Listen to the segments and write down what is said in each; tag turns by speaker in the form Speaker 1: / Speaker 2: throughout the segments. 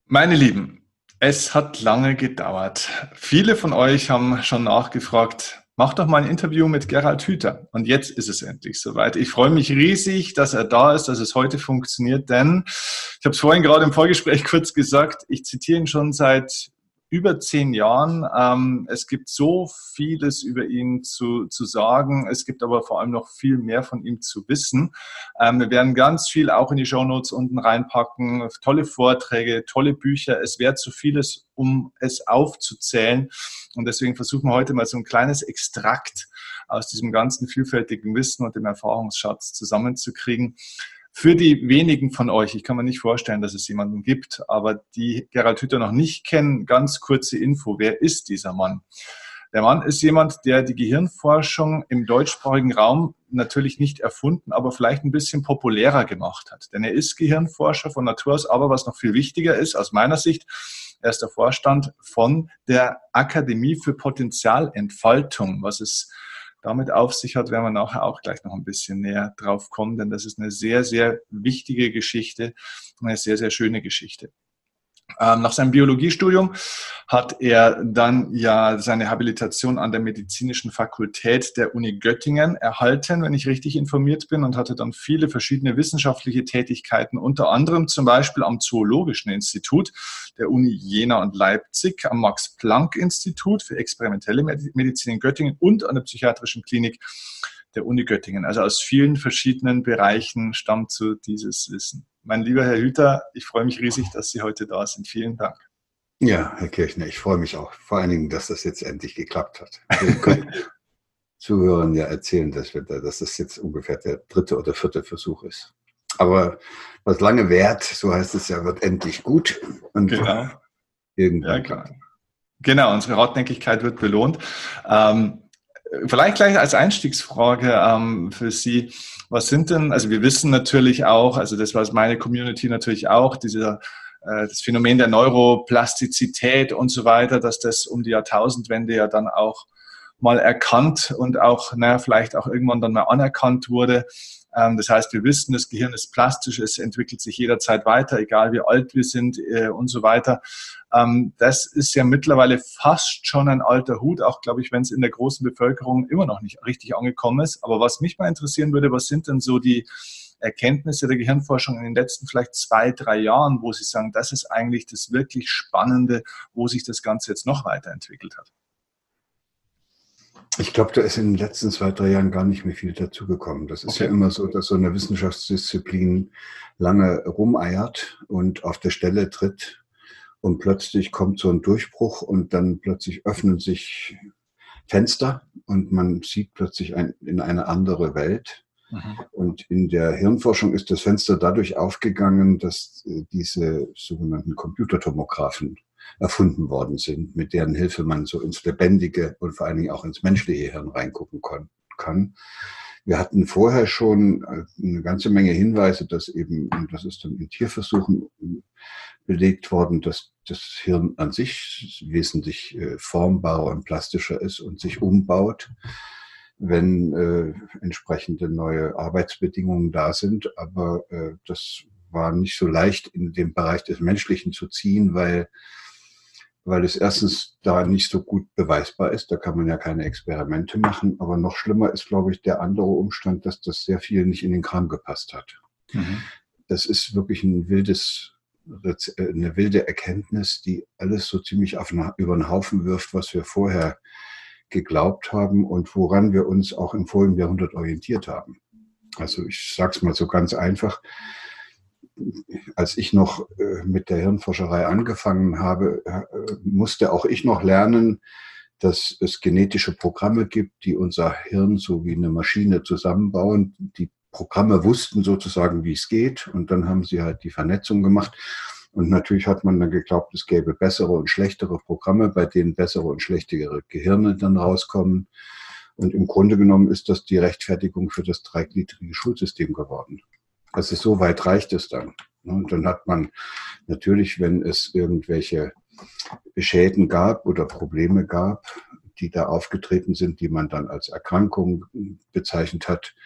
Speaker 1: Meine Lieben, es hat lange gedauert. Viele von euch haben schon nachgefragt, mach doch mal ein Interview mit Gerald Hüther. Und jetzt ist es endlich soweit. Ich freue mich riesig, dass er da ist, dass es heute funktioniert, denn ich habe es vorhin gerade im Vorgespräch kurz gesagt, ich zitiere ihn schon seit über 10 Jahren. Es gibt so vieles über ihn zu sagen. Es gibt aber vor allem noch viel mehr von ihm zu wissen. Wir werden ganz viel auch in die Shownotes unten reinpacken. Tolle Vorträge, tolle Bücher. Es wäre zu vieles, um es aufzuzählen. Und deswegen versuchen wir heute mal so ein kleines Extrakt aus diesem ganzen vielfältigen Wissen und dem Erfahrungsschatz zusammenzukriegen. Für die wenigen von euch, ich kann mir nicht vorstellen, dass es jemanden gibt, aber die Gerald Hüther noch nicht kennen, ganz kurze Info. Wer ist dieser Mann? Der Mann ist jemand, der die Gehirnforschung im deutschsprachigen Raum natürlich nicht erfunden, aber vielleicht ein bisschen populärer gemacht hat. Denn er ist Gehirnforscher von Natur aus, aber was noch viel wichtiger ist, aus meiner Sicht, er ist der Vorstand von der Akademie für Potenzialentfaltung. Was es damit auf sich hat, werden wir nachher auch gleich noch ein bisschen näher drauf kommen, denn das ist eine sehr, sehr wichtige Geschichte, eine sehr, sehr schöne Geschichte. Nach seinem Biologiestudium hat er dann ja seine Habilitation an der Medizinischen Fakultät der Uni Göttingen erhalten, wenn ich richtig informiert bin, und hatte dann viele verschiedene wissenschaftliche Tätigkeiten, unter anderem zum Beispiel am Zoologischen Institut der Uni Jena und Leipzig, am Max-Planck-Institut für experimentelle Medizin in Göttingen und an der Psychiatrischen Klinik der Uni Göttingen. Also aus vielen verschiedenen Bereichen stammt so dieses Wissen. Mein lieber Herr Hüther, ich freue mich riesig, dass Sie heute da sind. Vielen Dank.
Speaker 2: Ja, Herr Kirchner, ich freue mich auch. Vor allen Dingen, dass das jetzt endlich geklappt hat. Wir können Zuhörern ja erzählen, dass das jetzt ungefähr der 3. oder 4. Versuch ist. Aber was lange währt, so heißt es ja, wird endlich gut. Und
Speaker 1: genau.
Speaker 2: Irgendwann.
Speaker 1: Ja, genau, unsere Hartnäckigkeit wird belohnt. Vielleicht gleich als Einstiegsfrage für Sie. Was sind denn, also wir wissen natürlich auch, also das weiß meine Community natürlich auch, das Phänomen der Neuroplastizität und so weiter, dass das um die Jahrtausendwende ja dann auch mal erkannt und auch, vielleicht auch irgendwann dann mal anerkannt wurde. Das heißt, wir wissen, das Gehirn ist plastisch, es entwickelt sich jederzeit weiter, egal wie alt wir sind und so weiter. Das ist ja mittlerweile fast schon ein alter Hut, auch glaube ich, wenn es in der großen Bevölkerung immer noch nicht richtig angekommen ist. Aber was mich mal interessieren würde, was sind denn so die Erkenntnisse der Gehirnforschung in den letzten vielleicht 2, 3 Jahren, wo Sie sagen, das ist eigentlich das wirklich Spannende, wo sich das Ganze jetzt noch weiterentwickelt hat?
Speaker 2: Ich glaube, da ist in den letzten 2, 3 Jahren gar nicht mehr viel dazugekommen. Das ist ja immer so, dass so eine Wissenschaftsdisziplin lange rumeiert und auf der Stelle tritt und plötzlich kommt so ein Durchbruch und dann plötzlich öffnen sich Fenster und man sieht plötzlich in eine andere Welt. Und in der Hirnforschung ist das Fenster dadurch aufgegangen, dass diese sogenannten Computertomographen erfunden worden sind, mit deren Hilfe man so ins lebendige und vor allen Dingen auch ins menschliche Hirn reingucken kann. Wir hatten vorher schon eine ganze Menge Hinweise, dass eben, und das ist dann in Tierversuchen belegt worden, dass das Hirn an sich wesentlich formbarer und plastischer ist und sich umbaut, wenn entsprechende neue Arbeitsbedingungen da sind. Aber das war nicht so leicht in den Bereich des Menschlichen zu ziehen, weil es erstens da nicht so gut beweisbar ist. Da kann man ja keine Experimente machen. Aber noch schlimmer ist, glaube ich, der andere Umstand, dass das sehr viel nicht in den Kram gepasst hat. Das ist wirklich eine wilde Erkenntnis, die alles so ziemlich über den Haufen wirft, was wir vorher geglaubt haben und woran wir uns auch im vorigen Jahrhundert orientiert haben. Also ich sage es mal so ganz einfach. Als ich noch mit der Hirnforscherei angefangen habe, musste auch ich noch lernen, dass es genetische Programme gibt, die unser Hirn so wie eine Maschine zusammenbauen. Die Programme wussten sozusagen, wie es geht, und dann haben sie halt die Vernetzung gemacht. Und natürlich hat man dann geglaubt, es gäbe bessere und schlechtere Programme, bei denen bessere und schlechtere Gehirne dann rauskommen. Und im Grunde genommen ist das die Rechtfertigung für das dreigliedrige Schulsystem geworden. Also so weit reicht es dann. Und dann hat man natürlich, wenn es irgendwelche Schäden gab oder Probleme gab, die da aufgetreten sind, die man dann als Erkrankung bezeichnet hat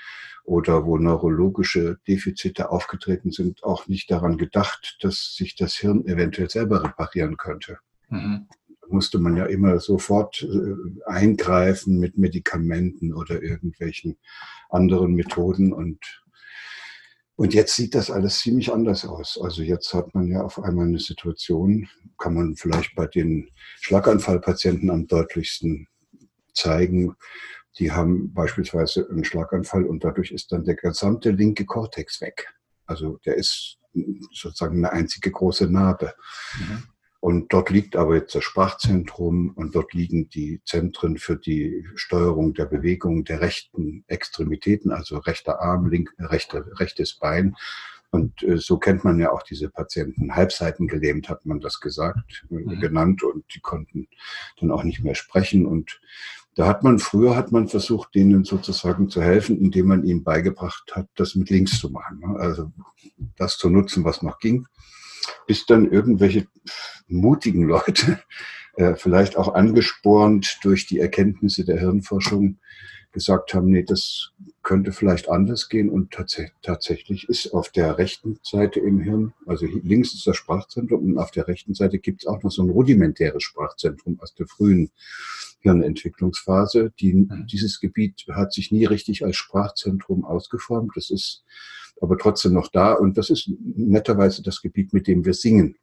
Speaker 2: oder wo neurologische Defizite aufgetreten sind, auch nicht daran gedacht, dass sich das Hirn eventuell selber reparieren könnte. Da musste man ja immer sofort eingreifen mit Medikamenten oder irgendwelchen anderen Methoden. Und jetzt sieht das alles ziemlich anders aus. Also jetzt hat man ja auf einmal eine Situation, kann man vielleicht bei den Schlaganfallpatienten am deutlichsten zeigen. Die haben beispielsweise einen Schlaganfall und dadurch ist dann der gesamte linke Kortex weg. Also der ist sozusagen eine einzige große Narbe. Und dort liegt aber jetzt das Sprachzentrum und dort liegen die Zentren für die Steuerung der Bewegung der rechten Extremitäten, also rechter Arm, rechtes Bein. Und so kennt man ja auch diese Patienten. Halbseitengelähmt hat man das genannt, und die konnten dann auch nicht mehr sprechen. Und früher hat man versucht, denen sozusagen zu helfen, indem man ihnen beigebracht hat, das mit links zu machen. Also das zu nutzen, was noch ging. Bis dann irgendwelche mutigen Leute, vielleicht auch angespornt durch die Erkenntnisse der Hirnforschung, gesagt haben, nee, das könnte vielleicht anders gehen. Und tatsächlich ist auf der rechten Seite im Hirn, also links ist das Sprachzentrum und auf der rechten Seite gibt es auch noch so ein rudimentäres Sprachzentrum aus der frühen Hirnentwicklungsphase. Dieses Gebiet hat sich nie richtig als Sprachzentrum ausgeformt. Das ist aber trotzdem noch da. Und das ist netterweise das Gebiet, mit dem wir singen.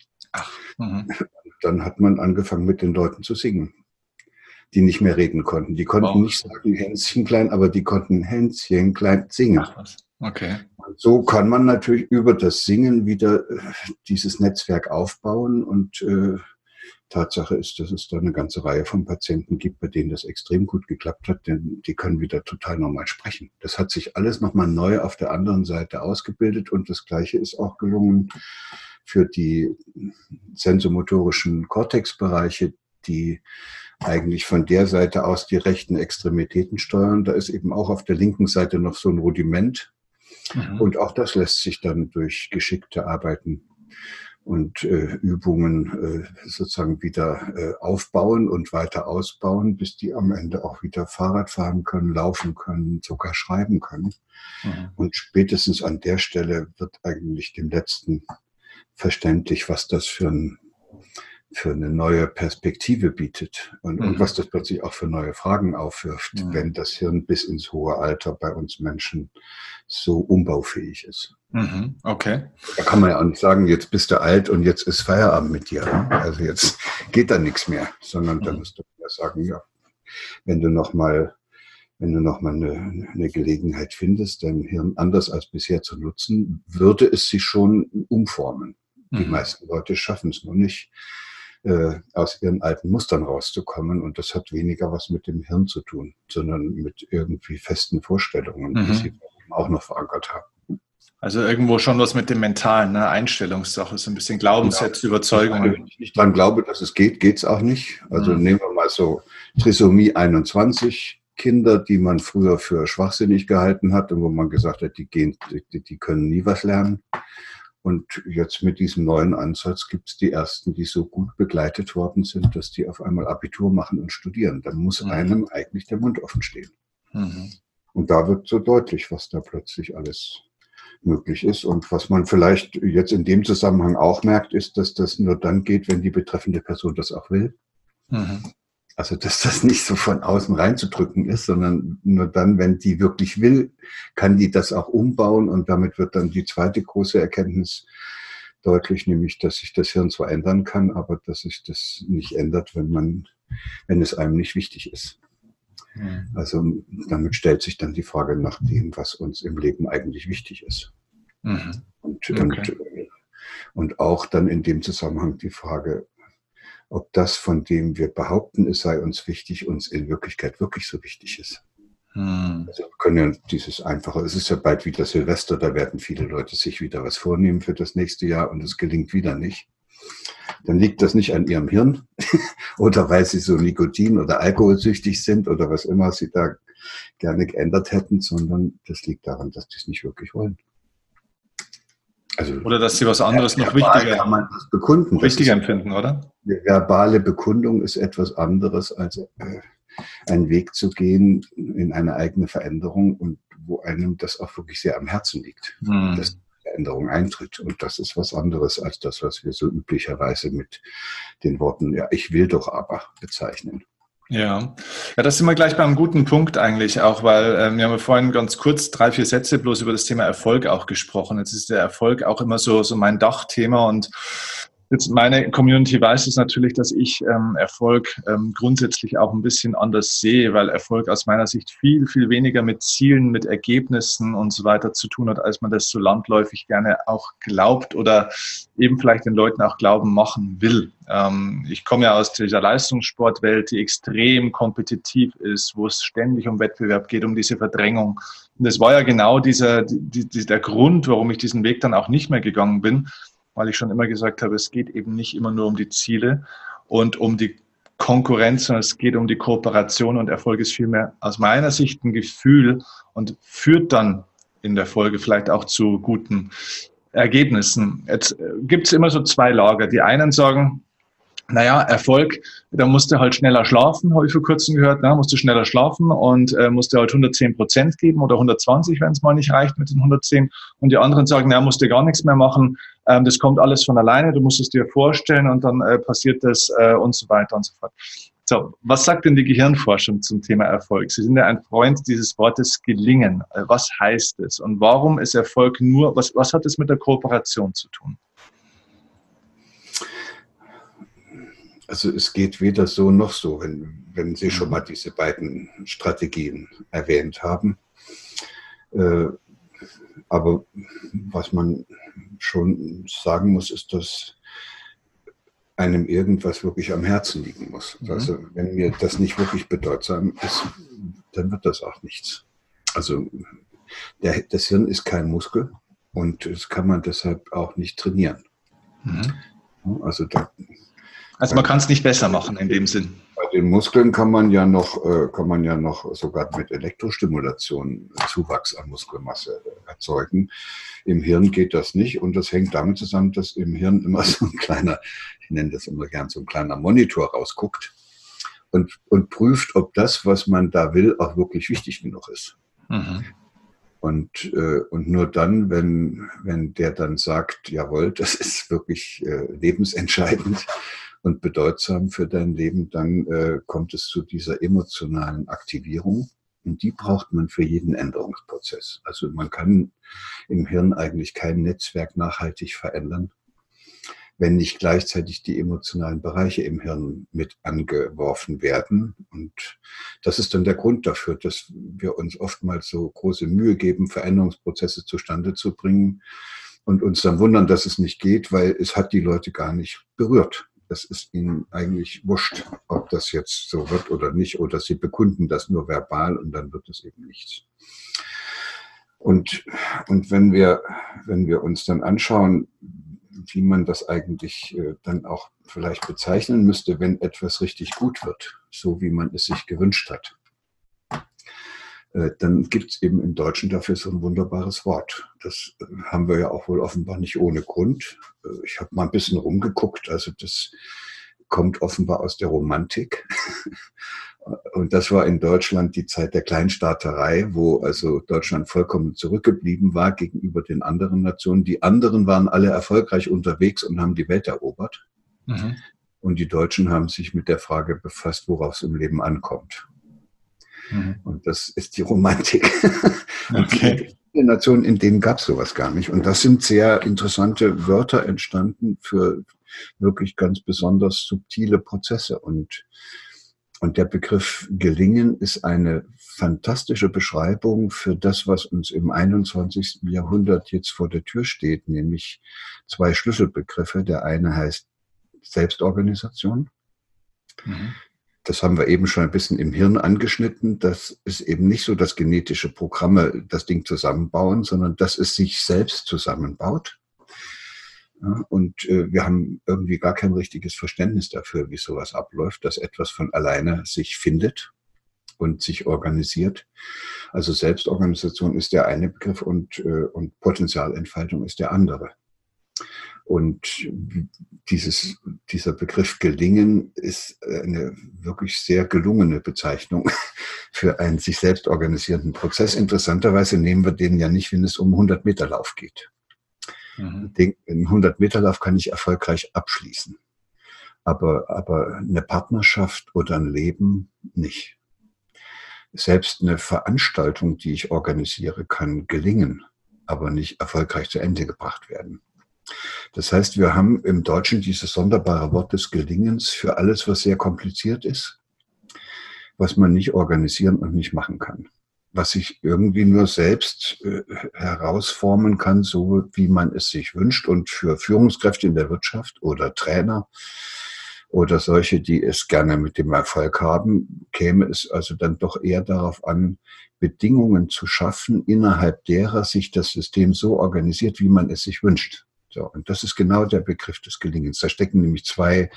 Speaker 2: Dann hat man angefangen, mit den Leuten zu singen, die nicht mehr reden konnten. Die konnten nicht sagen Hänschen klein, aber die konnten Hänschen klein singen.
Speaker 1: Okay.
Speaker 2: Und so kann man natürlich über das Singen wieder dieses Netzwerk aufbauen. Und Tatsache ist, dass es da eine ganze Reihe von Patienten gibt, bei denen das extrem gut geklappt hat, denn die können wieder total normal sprechen. Das hat sich alles nochmal neu auf der anderen Seite ausgebildet, und das Gleiche ist auch gelungen für die sensomotorischen Kortexbereiche, die eigentlich von der Seite aus die rechten Extremitäten steuern. Da ist eben auch auf der linken Seite noch so ein Rudiment. Und auch das lässt sich dann durch geschickte Arbeiten und Übungen sozusagen wieder aufbauen und weiter ausbauen, bis die am Ende auch wieder Fahrrad fahren können, laufen können, sogar schreiben können. Und spätestens an der Stelle wird eigentlich dem Letzten verständlich, was das für eine neue Perspektive bietet und was das plötzlich auch für neue Fragen aufwirft, wenn das Hirn bis ins hohe Alter bei uns Menschen so umbaufähig ist.
Speaker 1: Okay.
Speaker 2: Da kann man ja auch nicht sagen, jetzt bist du alt und jetzt ist Feierabend mit dir. Also jetzt geht da nichts mehr, sondern da musst du ja sagen, ja, wenn du noch mal eine Gelegenheit findest, dein Hirn anders als bisher zu nutzen, würde es sich schon umformen. Die meisten Leute schaffen es nur nicht, aus ihren alten Mustern rauszukommen. Und das hat weniger was mit dem Hirn zu tun, sondern mit irgendwie festen Vorstellungen, die sie auch noch verankert haben.
Speaker 1: Also irgendwo schon was mit dem Mentalen, ne? Einstellungssache, so ein bisschen Glaubenssätze, Überzeugungen.
Speaker 2: Wenn ich nicht dran glaube, dass es geht, geht es auch nicht. Also nehmen wir mal so Trisomie 21, Kinder, die man früher für schwachsinnig gehalten hat und wo man gesagt hat, die können nie was lernen. Und jetzt mit diesem neuen Ansatz gibt es die Ersten, die so gut begleitet worden sind, dass die auf einmal Abitur machen und studieren. Dann muss einem eigentlich der Mund offen stehen. Und da wird so deutlich, was da plötzlich alles möglich ist. Und was man vielleicht jetzt in dem Zusammenhang auch merkt, ist, dass das nur dann geht, wenn die betreffende Person das auch will. Also, dass das nicht so von außen reinzudrücken ist, sondern nur dann, wenn die wirklich will, kann die das auch umbauen. Und damit wird dann die zweite große Erkenntnis deutlich, nämlich, dass sich das Hirn zwar ändern kann, aber dass sich das nicht ändert, wenn es einem nicht wichtig ist. Also, damit stellt sich dann die Frage nach dem, was uns im Leben eigentlich wichtig ist. Und auch dann in dem Zusammenhang die Frage, ob das, von dem wir behaupten, es sei uns wichtig, uns in Wirklichkeit wirklich so wichtig ist. Also wir können ja dieses Einfache, es ist ja bald wieder Silvester, da werden viele Leute sich wieder was vornehmen für das nächste Jahr und es gelingt wieder nicht. Dann liegt das nicht an ihrem Hirn oder weil sie so Nikotin- oder alkoholsüchtig sind oder was immer sie da gerne geändert hätten, sondern das liegt daran, dass die es nicht wirklich wollen. Also,
Speaker 1: oder dass sie was anderes noch wichtiger,
Speaker 2: kann man das bekunden.
Speaker 1: wichtiger empfinden, oder?
Speaker 2: Die verbale Bekundung ist etwas anderes als ein Weg zu gehen in eine eigene Veränderung und wo einem das auch wirklich sehr am Herzen liegt, dass die Änderung eintritt. Und das ist was anderes als das, was wir so üblicherweise mit den Worten, ja, ich will doch aber bezeichnen.
Speaker 1: Ja, das sind wir gleich beim guten Punkt eigentlich auch, weil wir haben ja vorhin ganz kurz 3, 4 Sätze bloß über das Thema Erfolg auch gesprochen. Jetzt ist der Erfolg auch immer so mein Dachthema und jetzt meine Community weiß es natürlich, dass ich Erfolg grundsätzlich auch ein bisschen anders sehe, weil Erfolg aus meiner Sicht viel, viel weniger mit Zielen, mit Ergebnissen und so weiter zu tun hat, als man das so landläufig gerne auch glaubt oder eben vielleicht den Leuten auch glauben machen will. Ich komme ja aus dieser Leistungssportwelt, die extrem kompetitiv ist, wo es ständig um Wettbewerb geht, um diese Verdrängung. Und das war ja genau der Grund, warum ich diesen Weg dann auch nicht mehr gegangen bin, weil ich schon immer gesagt habe, es geht eben nicht immer nur um die Ziele und um die Konkurrenz, sondern es geht um die Kooperation und Erfolg ist vielmehr aus meiner Sicht ein Gefühl und führt dann in der Folge vielleicht auch zu guten Ergebnissen. Jetzt gibt es immer so 2 Lager. Die einen sagen, naja, Erfolg, da musst du halt schneller schlafen, habe ich vor kurzem gehört, ne? Musst du schneller schlafen und musst du halt 110% geben oder 120, wenn es mal nicht reicht mit den 110. Und die anderen sagen, naja, musst du gar nichts mehr machen, das kommt alles von alleine, du musst es dir vorstellen und dann passiert das und so weiter und so fort. So, was sagt denn die Gehirnforschung zum Thema Erfolg? Sie sind ja ein Freund dieses Wortes gelingen. Was heißt es? Und warum ist Erfolg nur, was hat es mit der Kooperation zu tun?
Speaker 2: Also es geht weder so noch so, wenn Sie schon mal diese beiden Strategien erwähnt haben. Aber was man schon sagen muss, ist, dass einem irgendwas wirklich am Herzen liegen muss. Also wenn mir das nicht wirklich bedeutsam ist, dann wird das auch nichts. Also das Hirn ist kein Muskel und das kann man deshalb auch nicht trainieren. Also
Speaker 1: man kann es nicht besser machen in dem Sinn.
Speaker 2: Bei den Muskeln kann man ja noch sogar mit Elektrostimulation Zuwachs an Muskelmasse erzeugen. Im Hirn geht das nicht und das hängt damit zusammen, dass im Hirn immer so ein kleiner, ich nenne das immer gern, so ein kleiner Monitor rausguckt und prüft, ob das, was man da will, auch wirklich wichtig genug ist. Und nur dann, wenn der dann sagt, jawohl, das ist wirklich lebensentscheidend und bedeutsam für dein Leben, dann kommt es zu dieser emotionalen Aktivierung. Und die braucht man für jeden Änderungsprozess. Also man kann im Hirn eigentlich kein Netzwerk nachhaltig verändern, wenn nicht gleichzeitig die emotionalen Bereiche im Hirn mit angeworfen werden. Und das ist dann der Grund dafür, dass wir uns oftmals so große Mühe geben, Veränderungsprozesse zustande zu bringen und uns dann wundern, dass es nicht geht, weil es hat die Leute gar nicht berührt. Das ist ihnen eigentlich wurscht, ob das jetzt so wird oder nicht, oder sie bekunden das nur verbal und dann wird es eben nichts. Und wenn wir uns dann anschauen, wie man das eigentlich dann auch vielleicht bezeichnen müsste, wenn etwas richtig gut wird, so wie man es sich gewünscht hat, dann gibt es eben im Deutschen dafür so ein wunderbares Wort. Das haben wir ja auch wohl offenbar nicht ohne Grund. Ich habe mal ein bisschen rumgeguckt, also das kommt offenbar aus der Romantik. Und das war in Deutschland die Zeit der Kleinstaaterei, wo also Deutschland vollkommen zurückgeblieben war gegenüber den anderen Nationen. Die anderen waren alle erfolgreich unterwegs und haben die Welt erobert. Und die Deutschen haben sich mit der Frage befasst, worauf es im Leben ankommt. Und das ist die Romantik. Okay. Die Nationen, in denen gab es sowas gar nicht. Und das sind sehr interessante Wörter entstanden für wirklich ganz besonders subtile Prozesse. Und der Begriff Gelingen ist eine fantastische Beschreibung für das, was uns im 21. Jahrhundert jetzt vor der Tür steht, nämlich 2 Schlüsselbegriffe. Der eine heißt Selbstorganisation. Das haben wir eben schon ein bisschen im Hirn angeschnitten. Das ist eben nicht so, dass genetische Programme das Ding zusammenbauen, sondern dass es sich selbst zusammenbaut. Ja, und wir haben irgendwie gar kein richtiges Verständnis dafür, wie sowas abläuft, dass etwas von alleine sich findet und sich organisiert. Also Selbstorganisation ist der eine Begriff und Potenzialentfaltung ist der andere. Und dieser Begriff gelingen ist eine wirklich sehr gelungene Bezeichnung für einen sich selbst organisierenden Prozess. Interessanterweise nehmen wir den ja nicht, wenn es um 100-Meter-Lauf geht. Den 100-Meter-Lauf kann ich erfolgreich abschließen. Aber eine Partnerschaft oder ein Leben nicht. Selbst eine Veranstaltung, die ich organisiere, kann gelingen, aber nicht erfolgreich zu Ende gebracht werden. Das heißt, wir haben im Deutschen dieses sonderbare Wort des Gelingens für alles, was sehr kompliziert ist, was man nicht organisieren und nicht machen kann. Was sich irgendwie nur selbst herausformen kann, so wie man es sich wünscht. Und für Führungskräfte in der Wirtschaft oder Trainer oder solche, die es gerne mit dem Erfolg haben, käme es also dann doch eher darauf an, Bedingungen zu schaffen, innerhalb derer sich das System so organisiert, wie man es sich wünscht. So, und das ist genau der Begriff des Gelingens. Da stecken nämlich zwei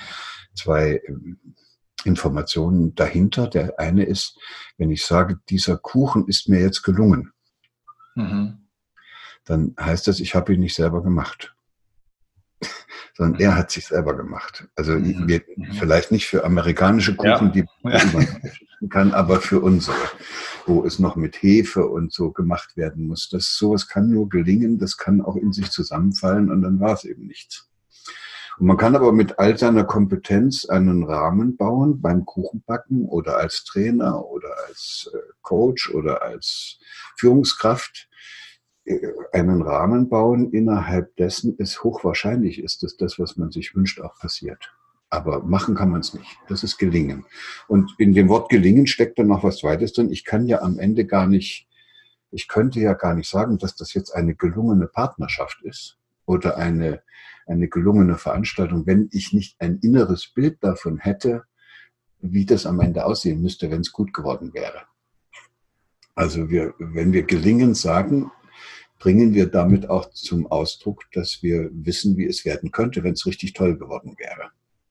Speaker 2: Informationen dahinter. Der eine ist, wenn ich sage, dieser Kuchen ist mir jetzt gelungen, dann heißt das, ich habe ihn nicht selber gemacht, sondern er hat sich selber gemacht. Also vielleicht nicht für amerikanische Kuchen, die man kann, aber für unsere, wo es noch mit Hefe und so gemacht werden muss. Sowas kann nur gelingen, das kann auch in sich zusammenfallen und dann war es eben nichts. Und man kann aber mit all seiner Kompetenz einen Rahmen bauen beim Kuchenbacken oder als Trainer oder als Coach oder als Führungskraft, einen Rahmen bauen, innerhalb dessen es hochwahrscheinlich ist, dass das, was man sich wünscht, auch passiert. Aber machen kann man es nicht. Das ist gelingen. Und in dem Wort gelingen steckt dann noch was Zweites drin. Ich könnte ja gar nicht sagen, dass das jetzt eine gelungene Partnerschaft ist oder eine gelungene Veranstaltung, wenn ich nicht ein inneres Bild davon hätte, wie das am Ende aussehen müsste, wenn es gut geworden wäre. Also wenn wir gelingen sagen, bringen wir damit auch zum Ausdruck, dass wir wissen, wie es werden könnte, wenn es richtig toll geworden wäre.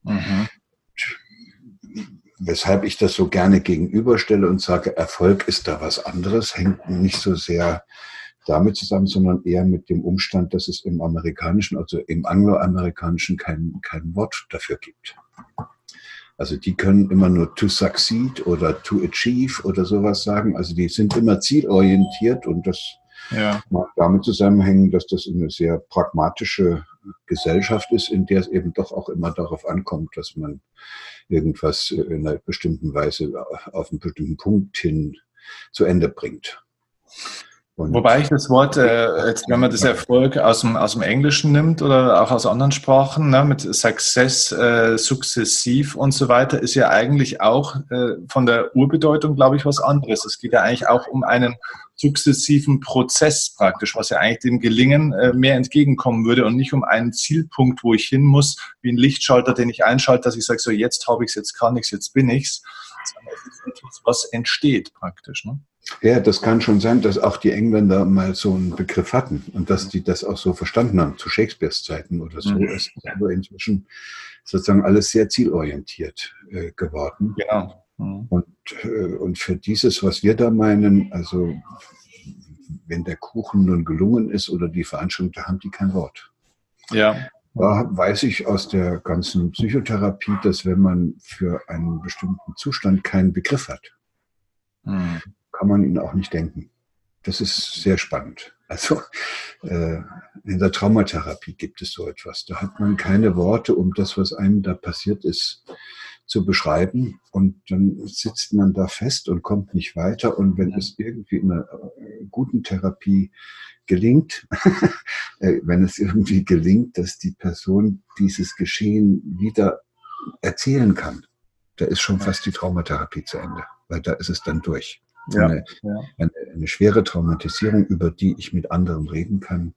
Speaker 2: Weshalb ich das so gerne gegenüberstelle und sage, Erfolg ist da was anderes, hängt nicht so sehr damit zusammen, sondern eher mit dem Umstand, dass es im Amerikanischen, also im Angloamerikanischen kein Wort dafür gibt. Also die können immer nur to succeed oder to achieve oder sowas sagen. Also die sind immer zielorientiert und das mag damit zusammenhängen, dass das eine sehr pragmatische Gesellschaft ist, in der es eben doch auch immer darauf ankommt, dass man irgendwas in einer bestimmten Weise auf einen bestimmten Punkt hin zu Ende bringt.
Speaker 1: Und wobei ich das Wort, jetzt, wenn man das Erfolg aus dem Englischen nimmt oder auch aus anderen Sprachen, ne, mit Success, sukzessiv und so weiter, ist ja eigentlich auch von der Urbedeutung, glaube ich, was anderes. Es geht ja eigentlich auch um einen sukzessiven Prozess praktisch, was ja eigentlich dem Gelingen mehr entgegenkommen würde und nicht um einen Zielpunkt, wo ich hin muss, wie ein Lichtschalter, den ich einschalte, dass ich sage, so jetzt habe ich es, jetzt kann ich es, jetzt bin ich es. Sondern es ist etwas, was entsteht praktisch, ne?
Speaker 2: Ja, das kann schon sein, dass auch die Engländer mal so einen Begriff hatten und dass die das auch so verstanden haben, zu Shakespeares Zeiten oder so. Es ist aber inzwischen sozusagen alles sehr zielorientiert geworden.
Speaker 1: Genau.
Speaker 2: Und für dieses, was wir da meinen, also wenn der Kuchen nun gelungen ist oder die Veranstaltung, da haben die kein Wort.
Speaker 1: Ja.
Speaker 2: Da weiß ich aus der ganzen Psychotherapie, dass wenn man für einen bestimmten Zustand keinen Begriff hat, kann man ihn auch nicht denken. Das ist sehr spannend. Also in der Traumatherapie gibt es so etwas. Da hat man keine Worte, um das, was einem da passiert ist, zu beschreiben. Und dann sitzt man da fest und kommt nicht weiter. Und wenn es irgendwie in einer guten Therapie gelingt, wenn es irgendwie gelingt, dass die Person dieses Geschehen wieder erzählen kann, da ist schon fast die Traumatherapie zu Ende, weil da ist es dann durch. Eine schwere Traumatisierung, über die ich mit anderen reden kann,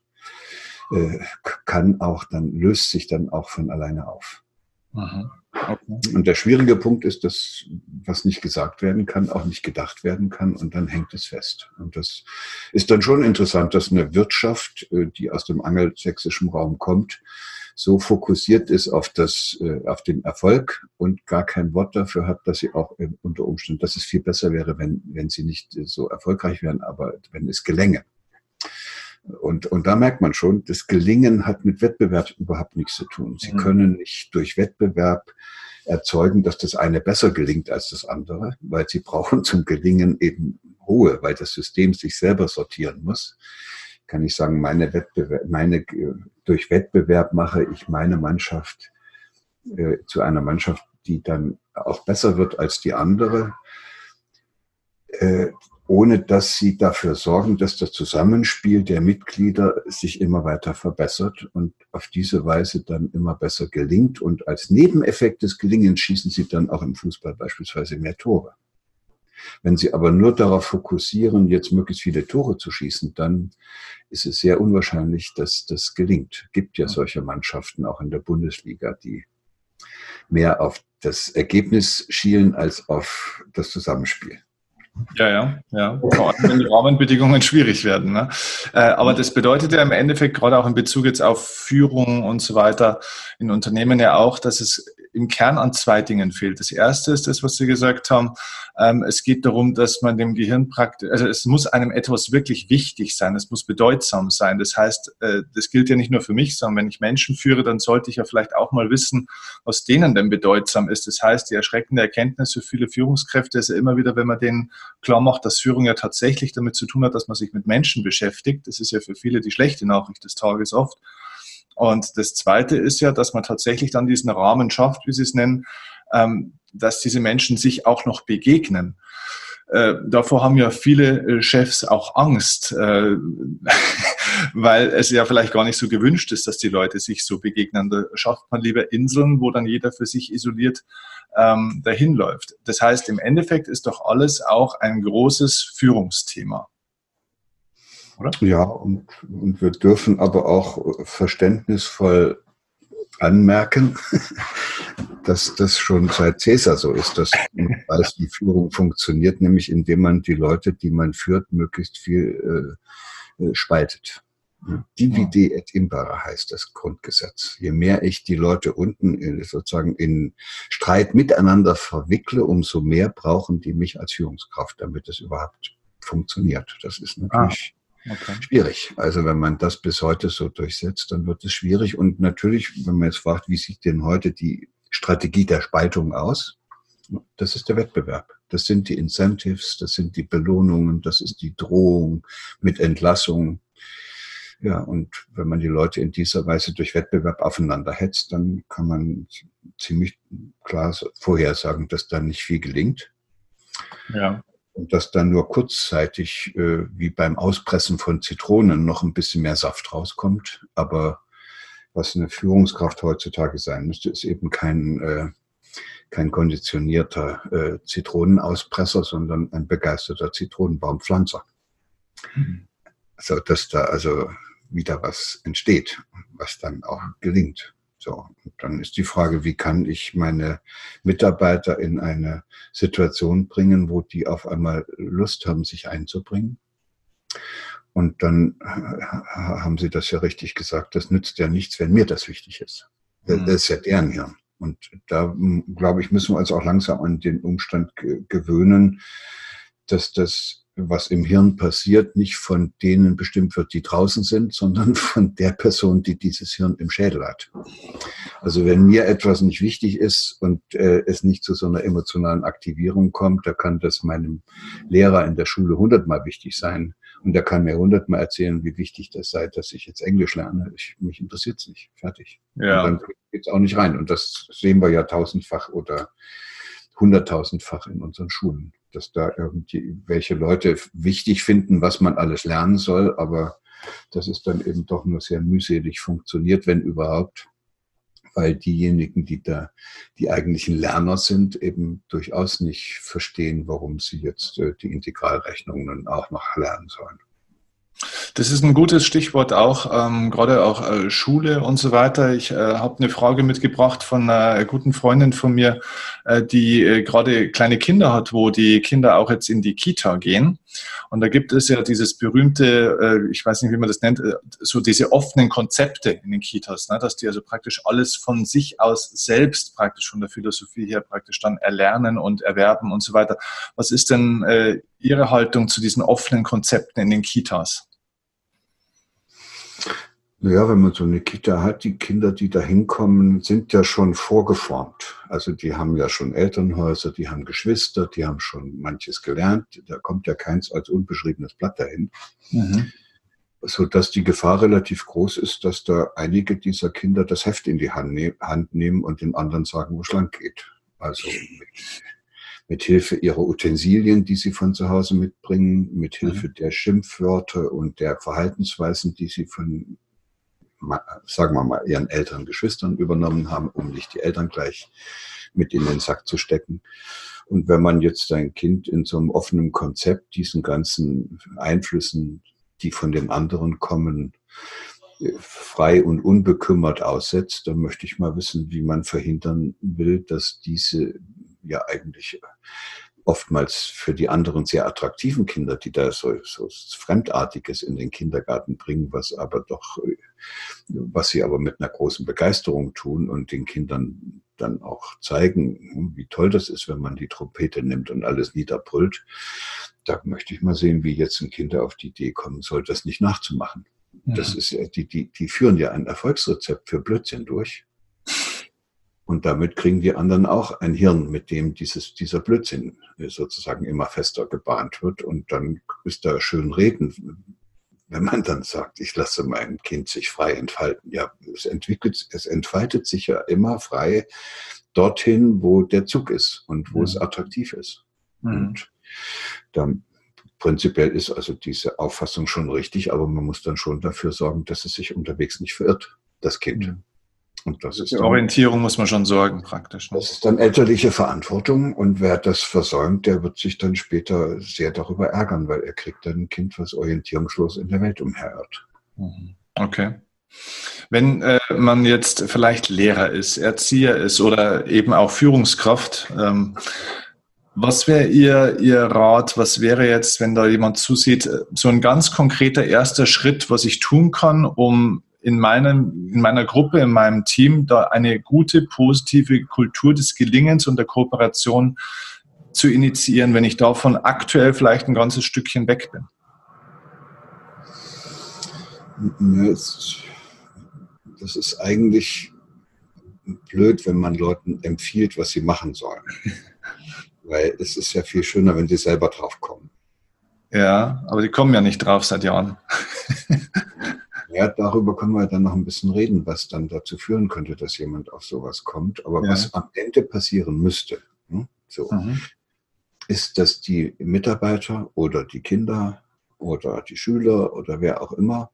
Speaker 2: löst sich dann auch von alleine auf. Okay. Und der schwierige Punkt ist, dass was nicht gesagt werden kann, auch nicht gedacht werden kann und dann hängt es fest. Und das ist dann schon interessant, dass eine Wirtschaft, die aus dem angelsächsischen Raum kommt, so fokussiert ist auf den Erfolg und gar kein Wort dafür hat, dass sie auch unter Umständen, dass es viel besser wäre, wenn sie nicht so erfolgreich wären, aber wenn es gelänge. Und da merkt man schon, das Gelingen hat mit Wettbewerb überhaupt nichts zu tun. Sie können nicht durch Wettbewerb erzeugen, dass das eine besser gelingt als das andere, weil sie brauchen zum Gelingen eben Ruhe, weil das System sich selber sortieren muss. Kann ich sagen, durch Wettbewerb mache ich meine Mannschaft zu einer Mannschaft, die dann auch besser wird als die andere, ohne dass sie dafür sorgen, dass das Zusammenspiel der Mitglieder sich immer weiter verbessert und auf diese Weise dann immer besser gelingt. Und als Nebeneffekt des Gelingens schießen sie dann auch im Fußball beispielsweise mehr Tore. Wenn sie aber nur darauf fokussieren, jetzt möglichst viele Tore zu schießen, dann ist es sehr unwahrscheinlich, dass das gelingt. Es gibt ja solche Mannschaften auch in der Bundesliga, die mehr auf das Ergebnis schielen als auf das Zusammenspiel.
Speaker 1: Ja. Vor allem, wenn die Rahmenbedingungen schwierig werden. Ne? Aber das bedeutet ja im Endeffekt, gerade auch in Bezug jetzt auf Führung und so weiter, in Unternehmen ja auch, dass es im Kern an zwei Dingen fehlt. Das erste ist das, was Sie gesagt haben. Es geht darum, dass man dem Gehirn praktisch, also es muss einem etwas wirklich wichtig sein. Es muss bedeutsam sein. Das heißt, das gilt ja nicht nur für mich, sondern wenn ich Menschen führe, dann sollte ich ja vielleicht auch mal wissen, was denen denn bedeutsam ist. Das heißt, die erschreckende Erkenntnis für viele Führungskräfte ist ja immer wieder, wenn man denen klar macht, dass Führung ja tatsächlich damit zu tun hat, dass man sich mit Menschen beschäftigt. Das ist ja für viele die schlechte Nachricht des Tages oft. Und das Zweite ist ja, dass man tatsächlich dann diesen Rahmen schafft, wie Sie es nennen, dass diese Menschen sich auch noch begegnen. Davor haben ja viele Chefs auch Angst, weil es ja vielleicht gar nicht so gewünscht ist, dass die Leute sich so begegnen. Da schafft man lieber Inseln, wo dann jeder für sich isoliert dahin läuft. Das heißt, im Endeffekt ist doch alles auch ein großes Führungsthema. Oder?
Speaker 2: Ja, und wir dürfen aber auch verständnisvoll anmerken, dass das schon seit Caesar so ist, dass man weiß, wie Führung funktioniert, nämlich indem man die Leute, die man führt, möglichst viel spaltet. Divide et impera heißt das Grundgesetz. Je mehr ich die Leute unten sozusagen in Streit miteinander verwickle, umso mehr brauchen die mich als Führungskraft, damit es überhaupt funktioniert. Das ist natürlich schwierig. Also wenn man das bis heute so durchsetzt, dann wird es schwierig. Und natürlich, wenn man jetzt fragt, wie sieht denn heute die Strategie der Spaltung aus? Das ist der Wettbewerb. Das sind die Incentives, das sind die Belohnungen, das ist die Drohung mit Entlassung. Ja, und wenn man die Leute in dieser Weise durch Wettbewerb aufeinander hetzt, dann kann man ziemlich klar vorhersagen, dass da nicht viel gelingt.
Speaker 1: Ja.
Speaker 2: Und dass dann nur kurzzeitig, wie beim Auspressen von Zitronen, noch ein bisschen mehr Saft rauskommt. Aber was eine Führungskraft heutzutage sein müsste, ist eben kein konditionierter Zitronenauspresser, sondern ein begeisterter Zitronenbaumpflanzer. Also, dass da also wieder was entsteht, was dann auch gelingt. So, und dann ist die Frage, wie kann ich meine Mitarbeiter in eine Situation bringen, wo die auf einmal Lust haben, sich einzubringen. Und dann haben Sie das ja richtig gesagt, das nützt ja nichts, wenn mir das wichtig ist. Das ist ja deren Hirn. Und da, glaube ich, müssen wir uns auch langsam an den Umstand gewöhnen, dass das, was im Hirn passiert, nicht von denen bestimmt wird, die draußen sind, sondern von der Person, die dieses Hirn im Schädel hat. Also wenn mir etwas nicht wichtig ist und es nicht zu so einer emotionalen Aktivierung kommt, da kann das meinem Lehrer in der Schule 100-mal wichtig sein. Und der kann mir 100-mal erzählen, wie wichtig das sei, dass ich jetzt Englisch lerne. Mich interessiert es nicht. Fertig. Ja. Und dann geht es auch nicht rein. Und das sehen wir ja tausendfach oder 100.000-fach in unseren Schulen, dass da irgendwie welche Leute wichtig finden, was man alles lernen soll, aber dass es dann eben doch nur sehr mühselig funktioniert, wenn überhaupt, weil diejenigen, die da die eigentlichen Lerner sind, eben durchaus nicht verstehen, warum sie jetzt die Integralrechnungen auch noch lernen sollen.
Speaker 1: Das ist ein gutes Stichwort auch, gerade auch Schule und so weiter. Ich habe eine Frage mitgebracht von einer guten Freundin von mir, die gerade kleine Kinder hat, wo die Kinder auch jetzt in die Kita gehen. Und da gibt es ja dieses berühmte, ich weiß nicht, wie man das nennt, so diese offenen Konzepte in den Kitas, ne? Dass die also praktisch alles von sich aus selbst praktisch von der Philosophie her praktisch dann erlernen und erwerben und so weiter. Was ist denn Ihre Haltung zu diesen offenen Konzepten in den Kitas?
Speaker 2: Naja, wenn man so eine Kita hat, die Kinder, die da hinkommen, sind ja schon vorgeformt. Also die haben ja schon Elternhäuser, die haben Geschwister, die haben schon manches gelernt. Da kommt ja keins als unbeschriebenes Blatt dahin.
Speaker 1: Mhm.
Speaker 2: Sodass die Gefahr relativ groß ist, dass da einige dieser Kinder das Heft in die Hand nehmen und den anderen sagen, wo es lang geht. Also mit Hilfe ihrer Utensilien, die sie von zu Hause mitbringen, mit Hilfe der Schimpfwörter und der Verhaltensweisen, die sie von, sagen wir mal, ihren Eltern, Geschwistern übernommen haben, um nicht die Eltern gleich mit in den Sack zu stecken. Und wenn man jetzt sein Kind in so einem offenen Konzept diesen ganzen Einflüssen, die von den anderen kommen, frei und unbekümmert aussetzt, dann möchte ich mal wissen, wie man verhindern will, dass diese ja eigentlich oftmals für die anderen sehr attraktiven Kinder, die da so Fremdartiges in den Kindergarten bringen, was sie aber mit einer großen Begeisterung tun und den Kindern dann auch zeigen, wie toll das ist, wenn man die Trompete nimmt und alles niederbrüllt. Da möchte ich mal sehen, wie jetzt ein Kind auf die Idee kommen soll, das nicht nachzumachen. Das ist ja, die führen ja ein Erfolgsrezept für Blödsinn durch. Und damit kriegen die anderen auch ein Hirn, mit dem dieser Blödsinn sozusagen immer fester gebahnt wird. Und dann ist da schön reden, wenn man dann sagt, ich lasse mein Kind sich frei entfalten. Ja, es entfaltet sich ja immer frei dorthin, wo der Zug ist und wo es attraktiv ist. Und dann prinzipiell ist also diese Auffassung schon richtig, aber man muss dann schon dafür sorgen, dass es sich unterwegs nicht verirrt, das Kind. Und das ist
Speaker 1: die
Speaker 2: dann,
Speaker 1: Orientierung muss man schon sorgen, praktisch. Ne?
Speaker 2: Das ist dann elterliche Verantwortung und wer das versäumt, der wird sich dann später sehr darüber ärgern, weil er kriegt dann ein Kind, was orientierungslos in der Welt umherirrt.
Speaker 1: Okay. Wenn man jetzt vielleicht Lehrer ist, Erzieher ist oder eben auch Führungskraft, was wäre Ihr Rat? Was wäre jetzt, wenn da jemand zusieht, so ein ganz konkreter erster Schritt, was ich tun kann, um in meiner Gruppe, in meinem Team, da eine gute, positive Kultur des Gelingens und der Kooperation zu initiieren, wenn ich davon aktuell vielleicht ein ganzes Stückchen weg bin?
Speaker 2: Das ist eigentlich blöd, wenn man Leuten empfiehlt, was sie machen sollen. Weil es ist ja viel schöner, wenn sie selber drauf kommen.
Speaker 1: Ja, aber die kommen ja nicht drauf seit Jahren.
Speaker 2: Ja, darüber können wir dann noch ein bisschen reden, was dann dazu führen könnte, dass jemand auf sowas kommt. Aber was am Ende passieren müsste, ist, dass die Mitarbeiter oder die Kinder oder die Schüler oder wer auch immer,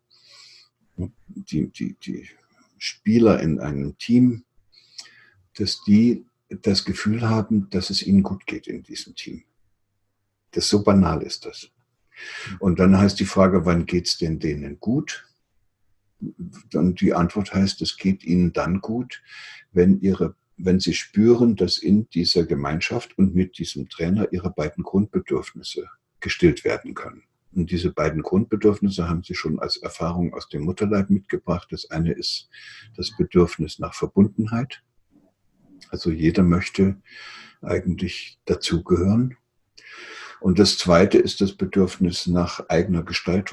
Speaker 2: die Spieler in einem Team, dass die das Gefühl haben, dass es ihnen gut geht in diesem Team. Das so banal ist das. Und dann heißt die Frage, wann geht es denn denen gut? Dann die Antwort heißt, es geht ihnen dann gut, wenn sie spüren, dass in dieser Gemeinschaft und mit diesem Trainer ihre beiden Grundbedürfnisse gestillt werden können. Und diese beiden Grundbedürfnisse haben sie schon als Erfahrung aus dem Mutterleib mitgebracht. Das eine ist das Bedürfnis nach Verbundenheit. Also jeder möchte eigentlich dazugehören. Und das zweite ist das Bedürfnis nach eigenen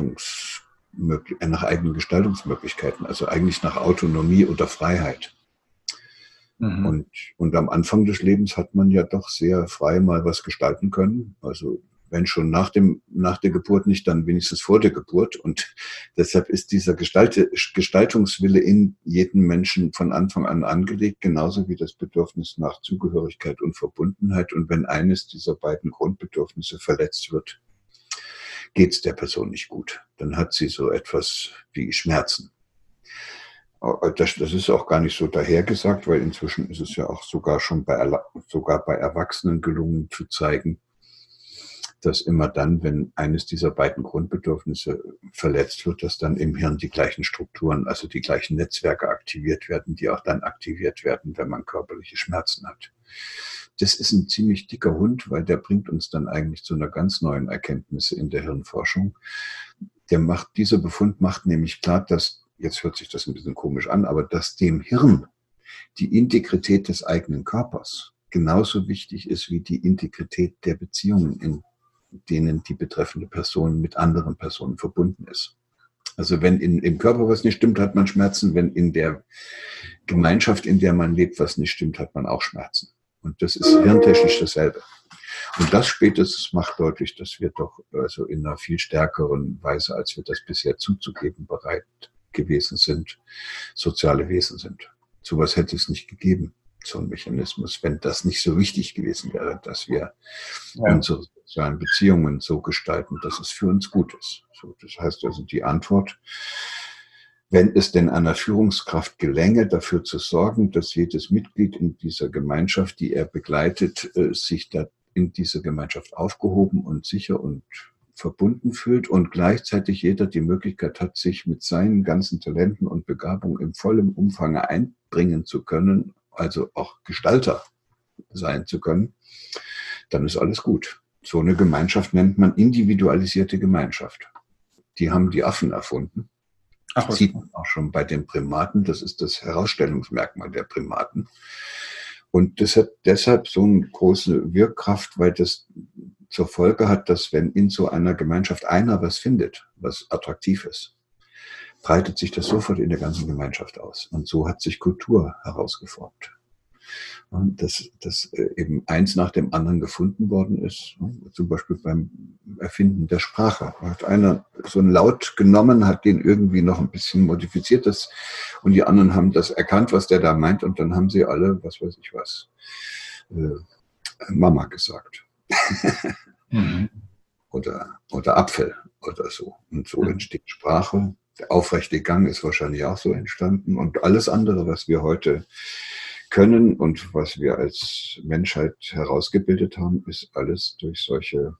Speaker 2: Gestaltungsmöglichkeiten, also eigentlich nach Autonomie oder Freiheit. Und am Anfang des Lebens hat man ja doch sehr frei mal was gestalten können. Also wenn schon nach der Geburt nicht, dann wenigstens vor der Geburt. Und deshalb ist dieser Gestaltungswille in jedem Menschen von Anfang an angelegt, genauso wie das Bedürfnis nach Zugehörigkeit und Verbundenheit. Und wenn eines dieser beiden Grundbedürfnisse verletzt wird, geht es der Person nicht gut. Dann hat sie so etwas wie Schmerzen. Das ist auch gar nicht so dahergesagt, weil inzwischen ist es ja auch sogar bei Erwachsenen gelungen zu zeigen, dass immer dann, wenn eines dieser beiden Grundbedürfnisse verletzt wird, dass dann im Hirn die gleichen Strukturen, also die gleichen Netzwerke aktiviert werden, die auch dann aktiviert werden, wenn man körperliche Schmerzen hat. Das ist ein ziemlich dicker Hund, weil der bringt uns dann eigentlich zu einer ganz neuen Erkenntnis in der Hirnforschung. Dieser Befund macht nämlich klar, dass, jetzt hört sich das ein bisschen komisch an, aber dass dem Hirn die Integrität des eigenen Körpers genauso wichtig ist wie die Integrität der Beziehungen, in denen die betreffende Person mit anderen Personen verbunden ist. Also wenn im Körper was nicht stimmt, hat man Schmerzen. Wenn in der Gemeinschaft, in der man lebt, was nicht stimmt, hat man auch Schmerzen. Und das ist hirntechnisch dasselbe. Und das spätestens macht deutlich, dass wir doch also in einer viel stärkeren Weise, als wir das bisher zuzugeben bereit gewesen sind, soziale Wesen sind. Sowas hätte es nicht gegeben, so ein Mechanismus, wenn das nicht so wichtig gewesen wäre, dass wir unsere sozialen Beziehungen so gestalten, dass es für uns gut ist. So, das heißt also, die Antwort, wenn es denn einer Führungskraft gelänge, dafür zu sorgen, dass jedes Mitglied in dieser Gemeinschaft, die er begleitet, sich da in dieser Gemeinschaft aufgehoben und sicher und verbunden fühlt und gleichzeitig jeder die Möglichkeit hat, sich mit seinen ganzen Talenten und Begabungen im vollen Umfang einbringen zu können, also auch Gestalter sein zu können, dann ist alles gut. So eine Gemeinschaft nennt man individualisierte Gemeinschaft. Die haben die Affen erfunden. Das sieht man auch schon bei den Primaten. Das ist das Herausstellungsmerkmal der Primaten. Und das hat deshalb so eine große Wirkkraft, weil das zur Folge hat, dass wenn in so einer Gemeinschaft einer was findet, was attraktiv ist, breitet sich das sofort in der ganzen Gemeinschaft aus. Und so hat sich Kultur herausgeformt. Und dass eben eins nach dem anderen gefunden worden ist, zum Beispiel beim Erfinden der Sprache. Da hat einer so einen Laut genommen, hat den irgendwie noch ein bisschen modifiziert, und die anderen haben das erkannt, was der da meint, und dann haben sie alle, was weiß ich was, Mama gesagt. Oder Apfel oder so. Und so entsteht Sprache. Der aufrechte Gang ist wahrscheinlich auch so entstanden. Und alles andere, was wir heute können und was wir als Menschheit herausgebildet haben, ist alles durch solche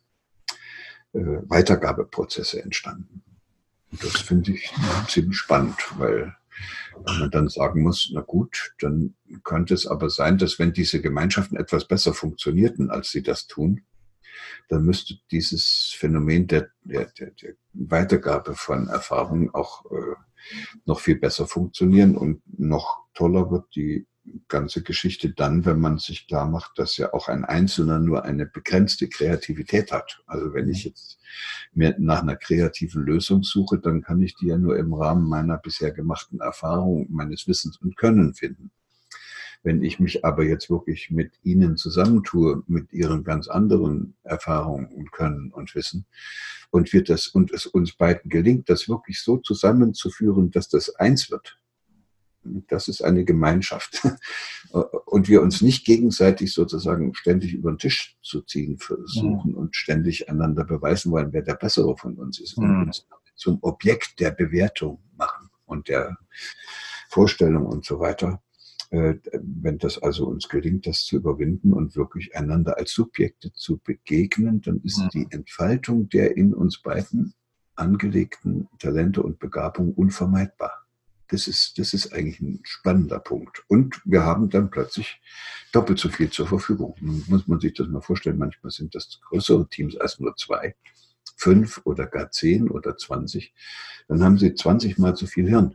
Speaker 2: Weitergabeprozesse entstanden. Und das finde ich ziemlich spannend, weil man dann sagen muss, na gut, dann könnte es aber sein, dass wenn diese Gemeinschaften etwas besser funktionierten, als sie das tun, dann müsste dieses Phänomen der Weitergabe von Erfahrungen auch noch viel besser funktionieren, und noch toller wird die ganze Geschichte dann, wenn man sich klar macht, dass ja auch ein Einzelner nur eine begrenzte Kreativität hat. Also wenn ich jetzt mir nach einer kreativen Lösung suche, dann kann ich die ja nur im Rahmen meiner bisher gemachten Erfahrung, meines Wissens und Können finden. Wenn ich mich aber jetzt wirklich mit Ihnen zusammentue, mit Ihren ganz anderen Erfahrungen und Können und Wissen, und es uns beiden gelingt, das wirklich so zusammenzuführen, dass das eins wird, das ist eine Gemeinschaft. Und wir uns nicht gegenseitig sozusagen ständig über den Tisch zu ziehen versuchen und ständig einander beweisen wollen, wer der Bessere von uns ist, und uns zum Objekt der Bewertung machen und der Vorstellung und so weiter. Wenn das also uns gelingt, das zu überwinden und wirklich einander als Subjekte zu begegnen, dann ist die Entfaltung der in uns beiden angelegten Talente und Begabungen unvermeidbar. Das ist eigentlich ein spannender Punkt. Und wir haben dann plötzlich doppelt so viel zur Verfügung. Nun muss man sich das mal vorstellen, manchmal sind das größere Teams als nur 2, 5 oder gar 10 oder 20. Dann haben sie 20 mal so viel Hirn.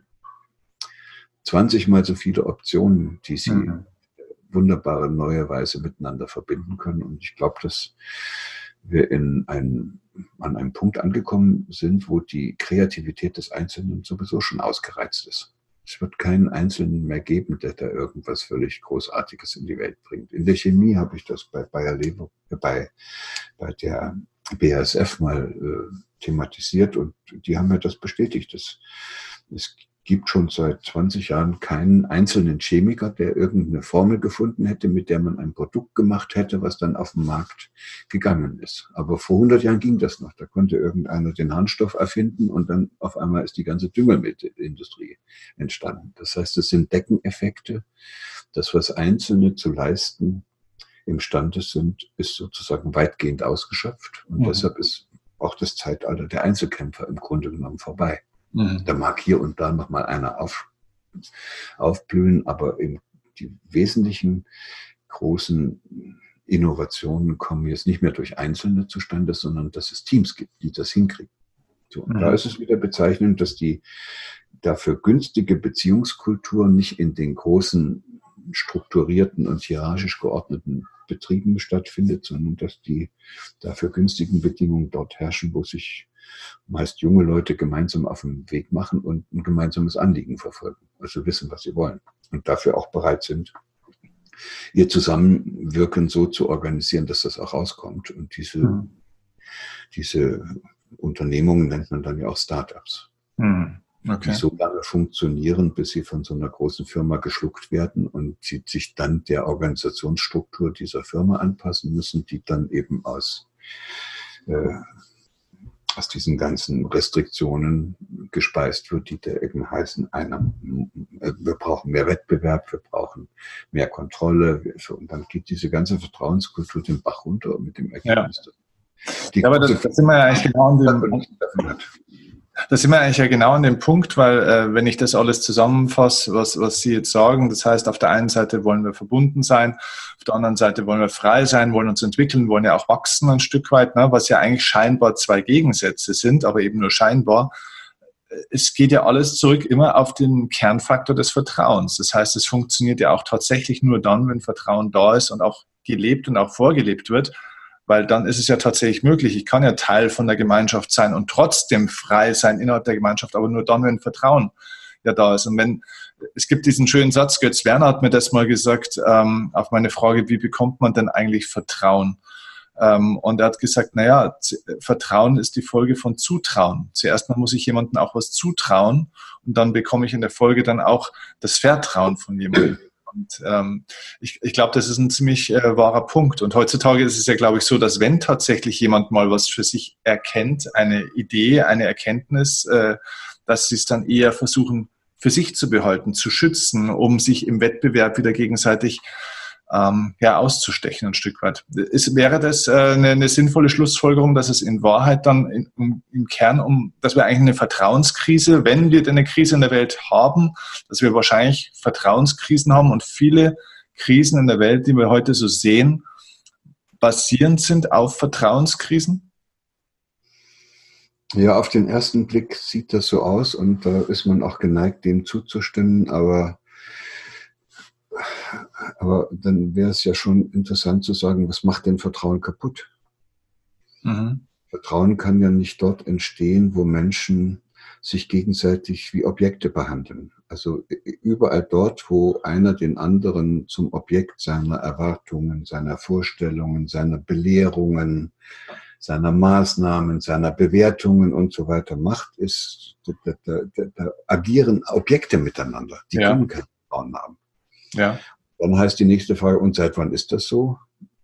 Speaker 2: 20 mal so viele Optionen, die sie wunderbare neue Weise miteinander verbinden können. Und ich glaube, dass wir an einem Punkt angekommen sind, wo die Kreativität des Einzelnen sowieso schon ausgereizt ist. Es wird keinen Einzelnen mehr geben, der da irgendwas völlig Großartiges in die Welt bringt. In der Chemie habe ich das bei Bayer Lever, bei der BASF mal thematisiert, und die haben mir das bestätigt. Es gibt schon seit 20 Jahren keinen einzelnen Chemiker, der irgendeine Formel gefunden hätte, mit der man ein Produkt gemacht hätte, was dann auf den Markt gegangen ist. Aber vor 100 Jahren ging das noch. Da konnte irgendeiner den Harnstoff erfinden, und dann auf einmal ist die ganze Düngemittelindustrie entstanden. Das heißt, es sind Deckeneffekte. Das, was Einzelne zu leisten imstande sind, ist sozusagen weitgehend ausgeschöpft. Und deshalb ist auch das Zeitalter der Einzelkämpfer im Grunde genommen vorbei. Da mag hier und da noch mal einer aufblühen, aber die wesentlichen großen Innovationen kommen jetzt nicht mehr durch Einzelne zustande, sondern dass es Teams gibt, die das hinkriegen. So, und da ist es wieder bezeichnend, dass die dafür günstige Beziehungskultur nicht in den großen, strukturierten und hierarchisch geordneten Betrieben stattfindet, sondern dass die dafür günstigen Bedingungen dort herrschen, wo sich meist junge Leute gemeinsam auf den Weg machen und ein gemeinsames Anliegen verfolgen, also wissen, was sie wollen und dafür auch bereit sind, ihr Zusammenwirken so zu organisieren, dass das auch rauskommt. Und diese Unternehmungen nennt man dann ja auch Startups.
Speaker 1: Okay.
Speaker 2: Die so lange funktionieren, bis sie von so einer großen Firma geschluckt werden und sie sich dann der Organisationsstruktur dieser Firma anpassen müssen, die dann eben aus diesen ganzen Restriktionen gespeist wird, die da eben heißen, wir brauchen mehr Wettbewerb, wir brauchen mehr Kontrolle. Und dann geht diese ganze Vertrauenskultur den Bach runter mit dem Ergebnis.
Speaker 1: Ja, aber das sind wir ja eigentlich genau an dem Da sind wir eigentlich ja genau an dem Punkt, weil wenn ich das alles zusammenfasse, was Sie jetzt sagen, das heißt, auf der einen Seite wollen wir verbunden sein, auf der anderen Seite wollen wir frei sein, wollen uns entwickeln, wollen ja auch wachsen ein Stück weit, ne, was ja eigentlich scheinbar zwei Gegensätze sind, aber eben nur scheinbar. Es geht ja alles zurück immer auf den Kernfaktor des Vertrauens. Das heißt, es funktioniert ja auch tatsächlich nur dann, wenn Vertrauen da ist und auch gelebt und auch vorgelebt wird. Weil dann ist es ja tatsächlich möglich. Ich kann ja Teil von der Gemeinschaft sein und trotzdem frei sein innerhalb der Gemeinschaft, aber nur dann, wenn Vertrauen ja da ist. Und es gibt diesen schönen Satz, Götz Werner hat mir das mal gesagt, auf meine Frage, wie bekommt man denn eigentlich Vertrauen? Und er hat gesagt, naja, Vertrauen ist die Folge von Zutrauen. Zuerst mal muss ich jemandem auch was zutrauen und dann bekomme ich in der Folge dann auch das Vertrauen von jemandem. Und ich glaube, das ist ein ziemlich wahrer Punkt. Und heutzutage ist es ja, glaube ich, so, dass wenn tatsächlich jemand mal was für sich erkennt, eine Idee, eine Erkenntnis, dass sie es dann eher versuchen, für sich zu behalten, zu schützen, um sich im Wettbewerb wieder gegenseitig auszustechen ein Stück weit. Wäre das eine sinnvolle Schlussfolgerung, dass es in Wahrheit dann im Kern dass wir eigentlich eine Vertrauenskrise, wenn wir denn eine Krise in der Welt haben, dass wir wahrscheinlich Vertrauenskrisen haben und viele Krisen in der Welt, die wir heute so sehen, basierend sind auf Vertrauenskrisen?
Speaker 2: Ja, auf den ersten Blick sieht das so aus und da ist man auch geneigt, dem zuzustimmen, aber dann wäre es ja schon interessant zu sagen, was macht denn Vertrauen kaputt? Vertrauen kann ja nicht dort entstehen, wo Menschen sich gegenseitig wie Objekte behandeln. Also überall dort, wo einer den anderen zum Objekt seiner Erwartungen, seiner Vorstellungen, seiner Belehrungen, seiner Maßnahmen, seiner Bewertungen und so weiter macht, da agieren Objekte miteinander. Die können kein Vertrauen haben.
Speaker 1: Ja.
Speaker 2: Dann heißt die nächste Frage, und seit wann ist das so?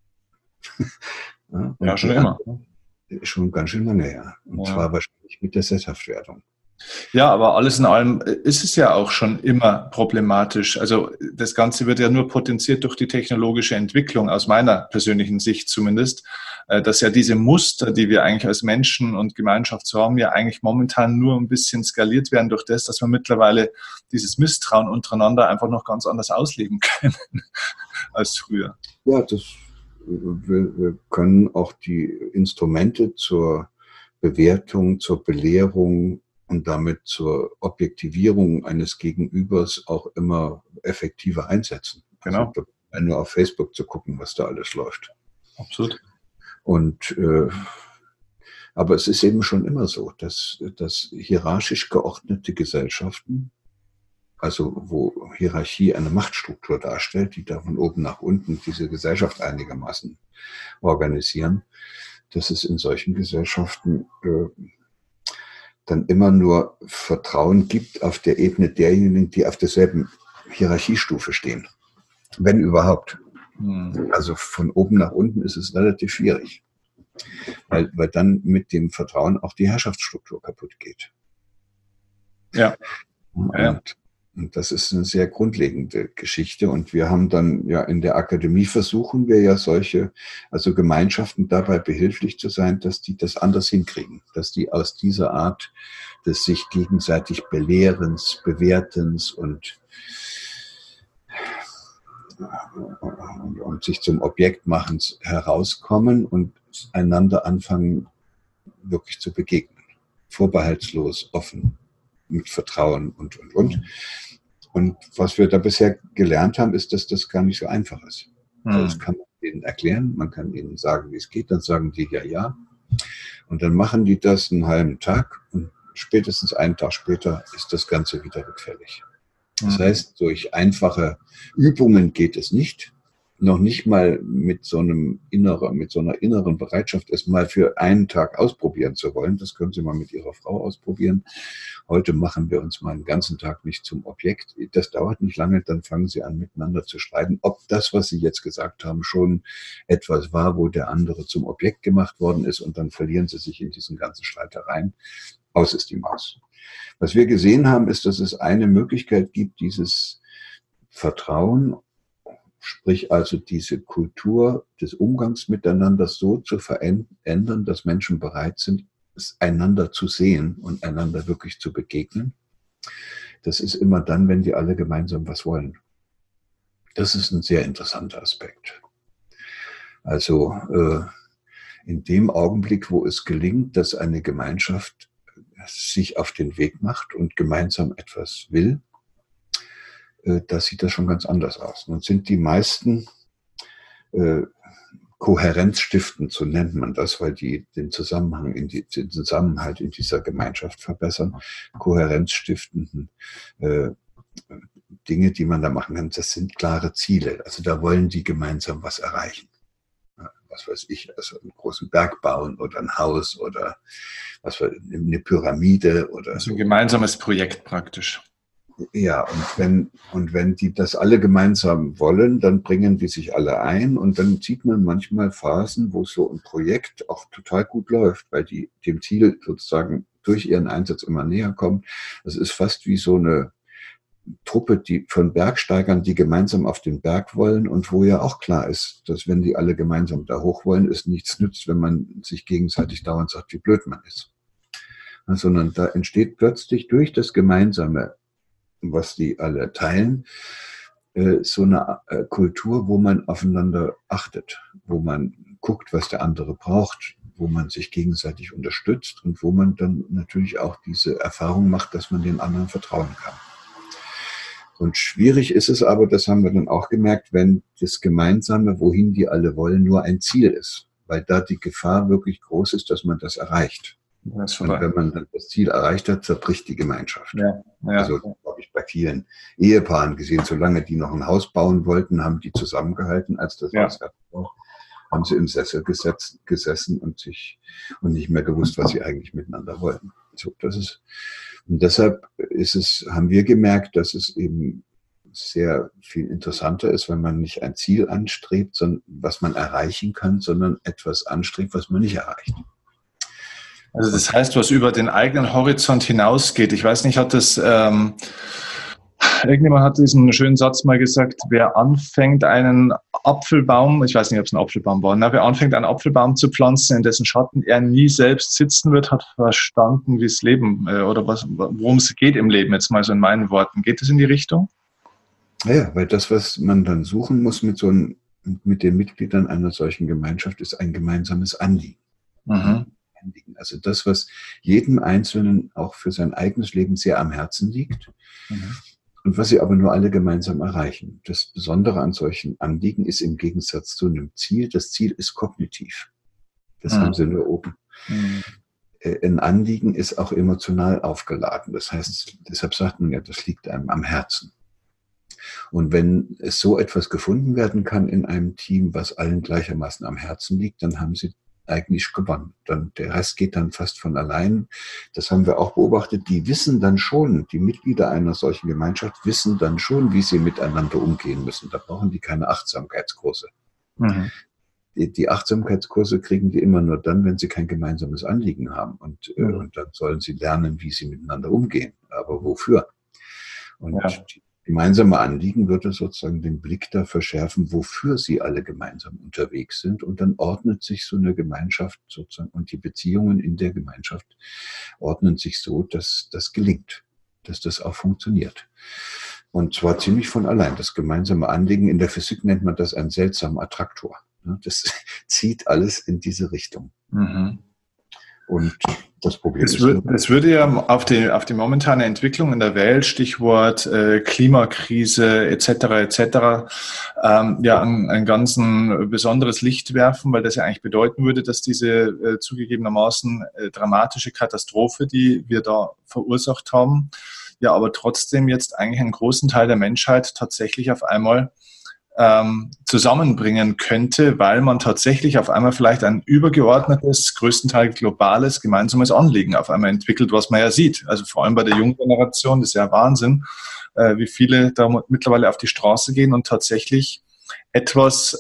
Speaker 1: Ja, schon immer.
Speaker 2: Schon ganz schön lange her. Und zwar wahrscheinlich mit der Sesshaftwerdung.
Speaker 1: Ja, aber alles in allem ist es ja auch schon immer problematisch. Also das Ganze wird ja nur potenziert durch die technologische Entwicklung, aus meiner persönlichen Sicht zumindest, dass ja diese Muster, die wir eigentlich als Menschen und Gemeinschaft so haben, ja eigentlich momentan nur ein bisschen skaliert werden durch das, dass wir mittlerweile dieses Misstrauen untereinander einfach noch ganz anders ausleben können als früher.
Speaker 2: Ja, wir können auch die Instrumente zur Bewertung, zur Belehrung und damit zur Objektivierung eines Gegenübers auch immer effektiver einsetzen.
Speaker 1: Genau.
Speaker 2: Also nur auf Facebook zu gucken, was da alles läuft.
Speaker 1: Absolut.
Speaker 2: Und aber es ist eben schon immer so, dass hierarchisch geordnete Gesellschaften, also wo Hierarchie eine Machtstruktur darstellt, die da von oben nach unten diese Gesellschaft einigermaßen organisieren, dass es in solchen Gesellschaften dann immer nur Vertrauen gibt auf der Ebene derjenigen, die auf derselben Hierarchiestufe stehen. Wenn überhaupt. Also von oben nach unten ist es relativ schwierig. Weil dann mit dem Vertrauen auch die Herrschaftsstruktur kaputt geht.
Speaker 1: Ja.
Speaker 2: Und das ist eine sehr grundlegende Geschichte. Und wir haben dann ja in der Akademie versuchen wir ja solche, also Gemeinschaften dabei behilflich zu sein, dass die das anders hinkriegen. Dass die aus dieser Art des sich gegenseitig Belehrens, Bewertens und sich zum Objekt machens herauskommen und einander anfangen, wirklich zu begegnen. Vorbehaltslos, offen, mit Vertrauen und. Und was wir da bisher gelernt haben, ist, dass das gar nicht so einfach ist. Also das kann man denen erklären, man kann ihnen sagen, wie es geht, dann sagen die ja. Und dann machen die das einen halben Tag und spätestens einen Tag später ist das Ganze wieder rückfällig. Das heißt, durch einfache Übungen geht es nicht. Noch nicht mal mit so einer inneren Bereitschaft, es mal für einen Tag ausprobieren zu wollen. Das können Sie mal mit Ihrer Frau ausprobieren. Heute machen wir uns mal einen ganzen Tag nicht zum Objekt. Das dauert nicht lange, dann fangen Sie an, miteinander zu streiten, ob das, was Sie jetzt gesagt haben, schon etwas war, wo der andere zum Objekt gemacht worden ist, und dann verlieren Sie sich in diesen ganzen Streitereien. Aus ist die Maus. Was wir gesehen haben, ist, dass es eine Möglichkeit gibt, dieses Vertrauen, sprich also diese Kultur des Umgangs miteinander so zu verändern, dass Menschen bereit sind, einander zu sehen und einander wirklich zu begegnen. Das ist immer dann, wenn die alle gemeinsam was wollen. Das ist ein sehr interessanter Aspekt. Also in dem Augenblick, wo es gelingt, dass eine Gemeinschaft sich auf den Weg macht und gemeinsam etwas will, da sieht das schon ganz anders aus. Nun sind die meisten kohärenzstiftend, so nennt man das, weil die den Zusammenhang, den Zusammenhalt in dieser Gemeinschaft verbessern. Kohärenzstiftenden Dinge, die man da machen kann, das sind klare Ziele. Also da wollen die gemeinsam was erreichen. Was weiß ich, also einen großen Berg bauen oder ein Haus oder eine Pyramide oder
Speaker 1: also ein gemeinsames Projekt praktisch.
Speaker 2: Ja, und wenn die das alle gemeinsam wollen, dann bringen die sich alle ein, und dann sieht man manchmal Phasen, wo so ein Projekt auch total gut läuft, weil die dem Ziel sozusagen durch ihren Einsatz immer näher kommen. Das ist fast wie so eine Truppe, die von Bergsteigern, die gemeinsam auf den Berg wollen, und wo ja auch klar ist, dass wenn die alle gemeinsam da hoch wollen, es nichts nützt, wenn man sich gegenseitig dauernd sagt, wie blöd man ist. Sondern da entsteht plötzlich durch das Gemeinsame, was die alle teilen, so eine Kultur, wo man aufeinander achtet, wo man guckt, was der andere braucht, wo man sich gegenseitig unterstützt und wo man dann natürlich auch diese Erfahrung macht, dass man den anderen vertrauen kann. Und schwierig ist es aber, das haben wir dann auch gemerkt, wenn das Gemeinsame, wohin die alle wollen, nur ein Ziel ist, weil da die Gefahr wirklich groß ist, dass man das erreicht. Und wenn man dann das Ziel erreicht hat, zerbricht die Gemeinschaft. Ja. Also habe ich bei vielen Ehepaaren gesehen, solange die noch ein Haus bauen wollten, haben die zusammengehalten. Als das Haus war, haben sie im Sessel gesessen und nicht mehr gewusst, was sie eigentlich miteinander wollten. So, und deshalb haben wir gemerkt, dass es eben sehr viel interessanter ist, wenn man nicht ein Ziel anstrebt, was man erreichen kann, sondern etwas anstrebt, was man nicht erreicht.
Speaker 1: Also das heißt, was über den eigenen Horizont hinausgeht. Ich weiß nicht, irgendjemand hat diesen schönen Satz mal gesagt, wer anfängt einen Apfelbaum, ich weiß nicht, ob es ein Apfelbaum war, wer anfängt einen Apfelbaum zu pflanzen, in dessen Schatten er nie selbst sitzen wird, hat verstanden, wie es Leben oder worum es geht im Leben, jetzt mal so in meinen Worten. Geht es in die Richtung?
Speaker 2: Ja, weil das, was man dann suchen muss mit den Mitgliedern einer solchen Gemeinschaft, ist ein gemeinsames Anliegen. Mhm. Also das, was jedem Einzelnen auch für sein eigenes Leben sehr am Herzen liegt, und was sie aber nur alle gemeinsam erreichen. Das Besondere an solchen Anliegen ist im Gegensatz zu einem Ziel, das Ziel ist kognitiv. Das haben sie nur oben. Ein Anliegen ist auch emotional aufgeladen. Das heißt, deshalb sagt man ja, das liegt einem am Herzen. Und wenn es so etwas gefunden werden kann in einem Team, was allen gleichermaßen am Herzen liegt, dann haben sie eigentlich gewonnen. Der Rest geht dann fast von allein. Das haben wir auch beobachtet. Die wissen dann schon, die Mitglieder einer solchen Gemeinschaft wissen dann schon, wie sie miteinander umgehen müssen. Da brauchen die keine Achtsamkeitskurse. Mhm. Die Achtsamkeitskurse kriegen die immer nur dann, wenn sie kein gemeinsames Anliegen haben. Und dann sollen sie lernen, wie sie miteinander umgehen. Aber wofür? Und gemeinsame Anliegen würde sozusagen den Blick da verschärfen, wofür sie alle gemeinsam unterwegs sind. Und dann ordnet sich so eine Gemeinschaft sozusagen, und die Beziehungen in der Gemeinschaft ordnen sich so, dass das gelingt, dass das auch funktioniert. Und zwar ziemlich von allein. Das gemeinsame Anliegen, in der Physik nennt man das einen seltsamen Attraktor. Das zieht alles in diese Richtung. Mhm. Und das Problem
Speaker 1: ist... Das würde ja auf die momentane Entwicklung in der Welt, Stichwort Klimakrise etc. Ja ein ganz besonderes Licht werfen, weil das ja eigentlich bedeuten würde, dass diese zugegebenermaßen dramatische Katastrophe, die wir da verursacht haben, ja aber trotzdem jetzt eigentlich einen großen Teil der Menschheit tatsächlich auf einmal zusammenbringen könnte, weil man tatsächlich auf einmal vielleicht ein übergeordnetes, größtenteils globales, gemeinsames Anliegen auf einmal entwickelt, was man ja sieht. Also vor allem bei der jungen Generation, das ist ja Wahnsinn, wie viele da mittlerweile auf die Straße gehen und tatsächlich etwas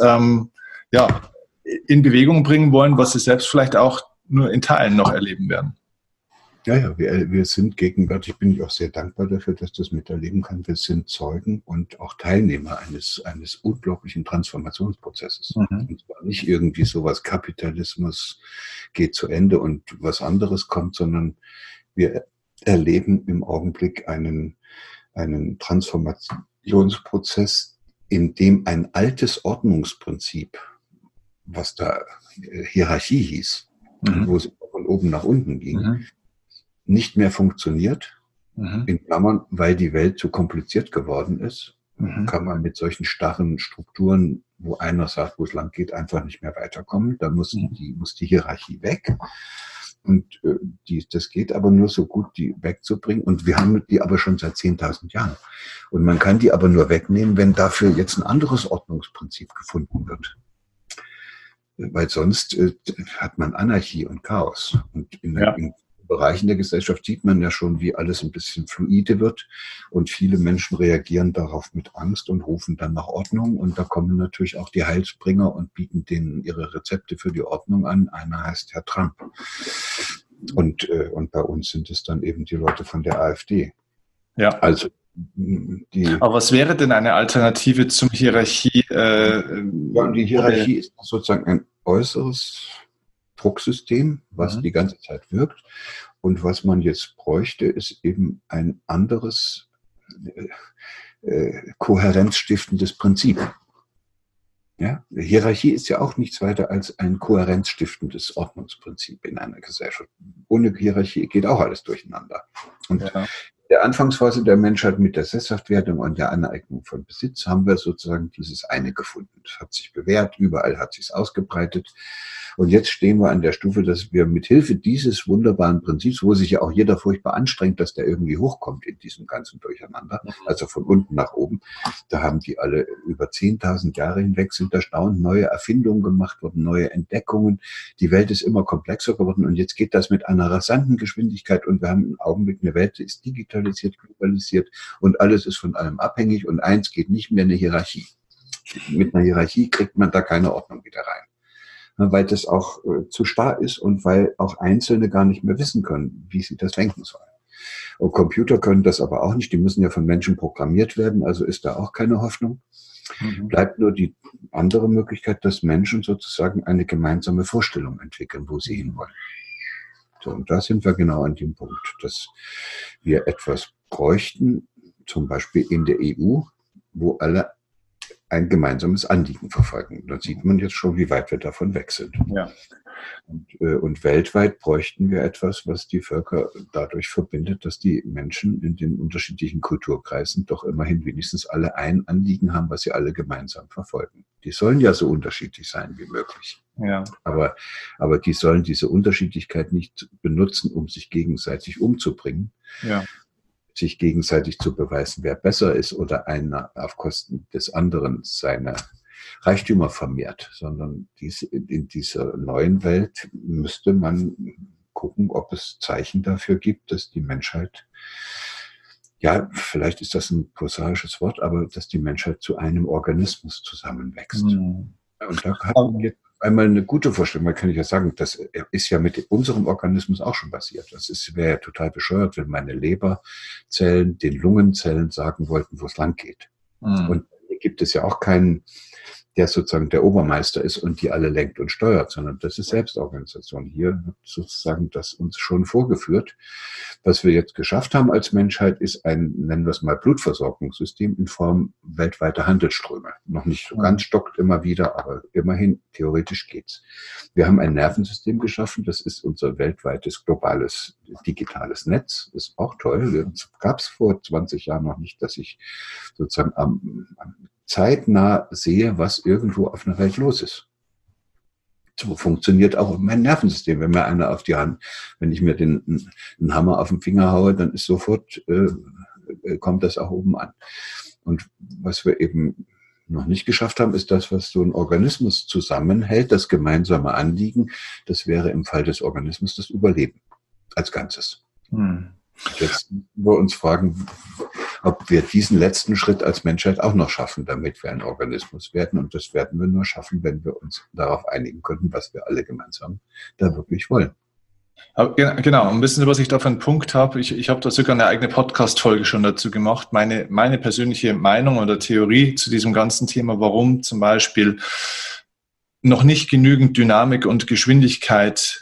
Speaker 1: in Bewegung bringen wollen, was sie selbst vielleicht auch nur in Teilen noch erleben werden.
Speaker 2: Ja, wir sind gegenwärtig, bin ich auch sehr dankbar dafür, dass das miterleben kann. Wir sind Zeugen und auch Teilnehmer eines unglaublichen Transformationsprozesses. Und zwar nicht irgendwie sowas, Kapitalismus geht zu Ende und was anderes kommt, sondern wir erleben im Augenblick einen Transformationsprozess, in dem ein altes Ordnungsprinzip, was da Hierarchie hieß, wo es von oben nach unten ging, nicht mehr funktioniert, in Klammern, weil die Welt zu kompliziert geworden ist, kann man mit solchen starren Strukturen, wo einer sagt, wo es lang geht, einfach nicht mehr weiterkommen. Da muss die Hierarchie weg. Und das geht aber nur so gut, die wegzubringen. Und wir haben die aber schon seit 10.000 Jahren. Und man kann die aber nur wegnehmen, wenn dafür jetzt ein anderes Ordnungsprinzip gefunden wird. Weil sonst hat man Anarchie und Chaos. Und in Bereichen der Gesellschaft sieht man ja schon, wie alles ein bisschen fluide wird und viele Menschen reagieren darauf mit Angst und rufen dann nach Ordnung und da kommen natürlich auch die Heilsbringer und bieten denen ihre Rezepte für die Ordnung an. Einer heißt Herr Trump und bei uns sind es dann eben die Leute von der AfD.
Speaker 1: Ja.
Speaker 2: Also
Speaker 1: aber was wäre denn eine Alternative zum Hierarchie?
Speaker 2: Die Hierarchie ist sozusagen ein äußeres Drucksystem, was die ganze Zeit wirkt. Und was man jetzt bräuchte, ist eben ein anderes kohärenzstiftendes Prinzip. Ja? Hierarchie ist ja auch nichts weiter als ein kohärenzstiftendes Ordnungsprinzip in einer Gesellschaft. Ohne Hierarchie geht auch alles durcheinander. Und der Anfangsphase der Menschheit mit der Sesshaftwerdung und der Aneignung von Besitz haben wir sozusagen dieses eine gefunden. Das hat sich bewährt, überall hat sich ausgebreitet. Und jetzt stehen wir an der Stufe, dass wir mit Hilfe dieses wunderbaren Prinzips, wo sich ja auch jeder furchtbar anstrengt, dass der irgendwie hochkommt in diesem ganzen Durcheinander, also von unten nach oben, da haben die alle über 10.000 Jahre hinweg sind erstaunt neue Erfindungen gemacht worden, neue Entdeckungen. Die Welt ist immer komplexer geworden und jetzt geht das mit einer rasanten Geschwindigkeit und wir haben im Augenblick eine Welt, die ist digitalisiert, globalisiert und alles ist von allem abhängig und eins geht nicht mehr, eine Hierarchie. Mit einer Hierarchie kriegt man da keine Ordnung wieder rein. Weil das auch zu starr ist und weil auch Einzelne gar nicht mehr wissen können, wie sie das lenken sollen. Und Computer können das aber auch nicht, die müssen ja von Menschen programmiert werden, also ist da auch keine Hoffnung. Bleibt nur die andere Möglichkeit, dass Menschen sozusagen eine gemeinsame Vorstellung entwickeln, wo sie hinwollen. So, und da sind wir genau an dem Punkt, dass wir etwas bräuchten, zum Beispiel in der EU, wo alle ein gemeinsames Anliegen verfolgen. Da sieht man jetzt schon, wie weit wir davon weg sind.
Speaker 1: Ja.
Speaker 2: Und weltweit bräuchten wir etwas, was die Völker dadurch verbindet, dass die Menschen in den unterschiedlichen Kulturkreisen doch immerhin wenigstens alle ein Anliegen haben, was sie alle gemeinsam verfolgen. Die sollen ja so unterschiedlich sein wie möglich.
Speaker 1: Ja.
Speaker 2: Aber die sollen diese Unterschiedlichkeit nicht benutzen, um sich gegenseitig umzubringen.
Speaker 1: Ja.
Speaker 2: Sich gegenseitig zu beweisen, wer besser ist oder einer auf Kosten des anderen seine Reichtümer vermehrt, sondern in dieser neuen Welt müsste man gucken, ob es Zeichen dafür gibt, dass die Menschheit, ja, vielleicht ist das ein prosaisches Wort, aber dass die Menschheit zu einem Organismus zusammenwächst. Und da hat man jetzt einmal eine gute Vorstellung. Man kann ja sagen, das ist ja mit unserem Organismus auch schon passiert. Wäre ja total bescheuert, wenn meine Leberzellen den Lungenzellen sagen wollten, wo es lang geht. Und hier gibt es ja auch keinen, der sozusagen der Obermeister ist und die alle lenkt und steuert, sondern das ist Selbstorganisation. Hier wird sozusagen das uns schon vorgeführt. Was wir jetzt geschafft haben als Menschheit, ist ein, nennen wir es mal, Blutversorgungssystem in Form weltweiter Handelsströme. Noch nicht so ganz, stockt immer wieder, aber immerhin, theoretisch geht's. Wir haben ein Nervensystem geschaffen, das ist unser weltweites, globales, digitales Netz. Ist auch toll. Gab es vor 20 Jahren noch nicht, dass ich sozusagen zeitnah sehe, was irgendwo auf einer Welt los ist. So funktioniert auch mein Nervensystem. Wenn mir einer auf die Hand, wenn ich mir einen Hammer auf den Finger haue, dann ist sofort, kommt das auch oben an. Und was wir eben noch nicht geschafft haben, ist das, was so ein Organismus zusammenhält, das gemeinsame Anliegen. Das wäre im Fall des Organismus das Überleben als Ganzes. Jetzt müssen wir uns fragen, ob wir diesen letzten Schritt als Menschheit auch noch schaffen, damit wir ein Organismus werden. Und das werden wir nur schaffen, wenn wir uns darauf einigen können, was wir alle gemeinsam da wirklich wollen.
Speaker 1: Aber genau, ein bisschen, was ich da für einen Punkt habe. Ich habe da sogar eine eigene Podcast-Folge schon dazu gemacht. Meine persönliche Meinung oder Theorie zu diesem ganzen Thema, warum zum Beispiel noch nicht genügend Dynamik und Geschwindigkeit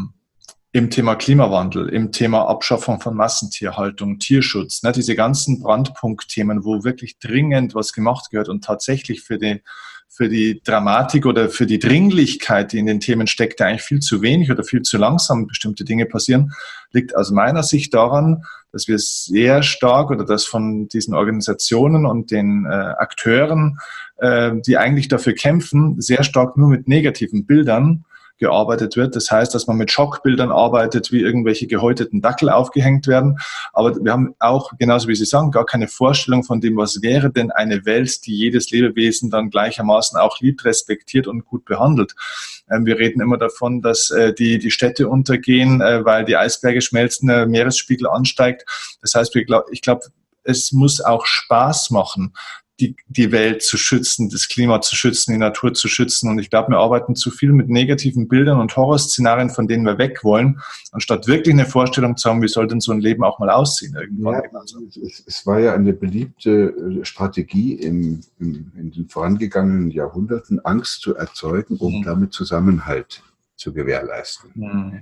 Speaker 1: im Thema Klimawandel, im Thema Abschaffung von Massentierhaltung, Tierschutz, ne, diese ganzen Brandpunktthemen, wo wirklich dringend was gemacht gehört und tatsächlich für die Dramatik oder für die Dringlichkeit, die in den Themen steckt, eigentlich viel zu wenig oder viel zu langsam bestimmte Dinge passieren, liegt aus meiner Sicht daran, dass wir sehr stark oder dass von diesen Organisationen und den Akteuren, die eigentlich dafür kämpfen, sehr stark nur mit negativen Bildern gearbeitet wird. Das heißt, dass man mit Schockbildern arbeitet, wie irgendwelche gehäuteten Dackel aufgehängt werden. Aber wir haben auch, genauso wie Sie sagen, gar keine Vorstellung von dem, was wäre denn eine Welt, die jedes Lebewesen dann gleichermaßen auch liebt, respektiert und gut behandelt. Wir reden immer davon, dass die Städte untergehen, weil die Eisberge schmelzen, der Meeresspiegel ansteigt. Das heißt, ich glaube, es muss auch Spaß machen, die Welt zu schützen, das Klima zu schützen, die Natur zu schützen. Und ich glaube, wir arbeiten zu viel mit negativen Bildern und Horrorszenarien, von denen wir weg wollen, anstatt wirklich eine Vorstellung zu haben, wie soll denn so ein Leben auch mal aussehen irgendwann.
Speaker 2: Ja, es war ja eine beliebte Strategie in den vorangegangenen Jahrhunderten, Angst zu erzeugen, um damit Zusammenhalt zu gewährleisten.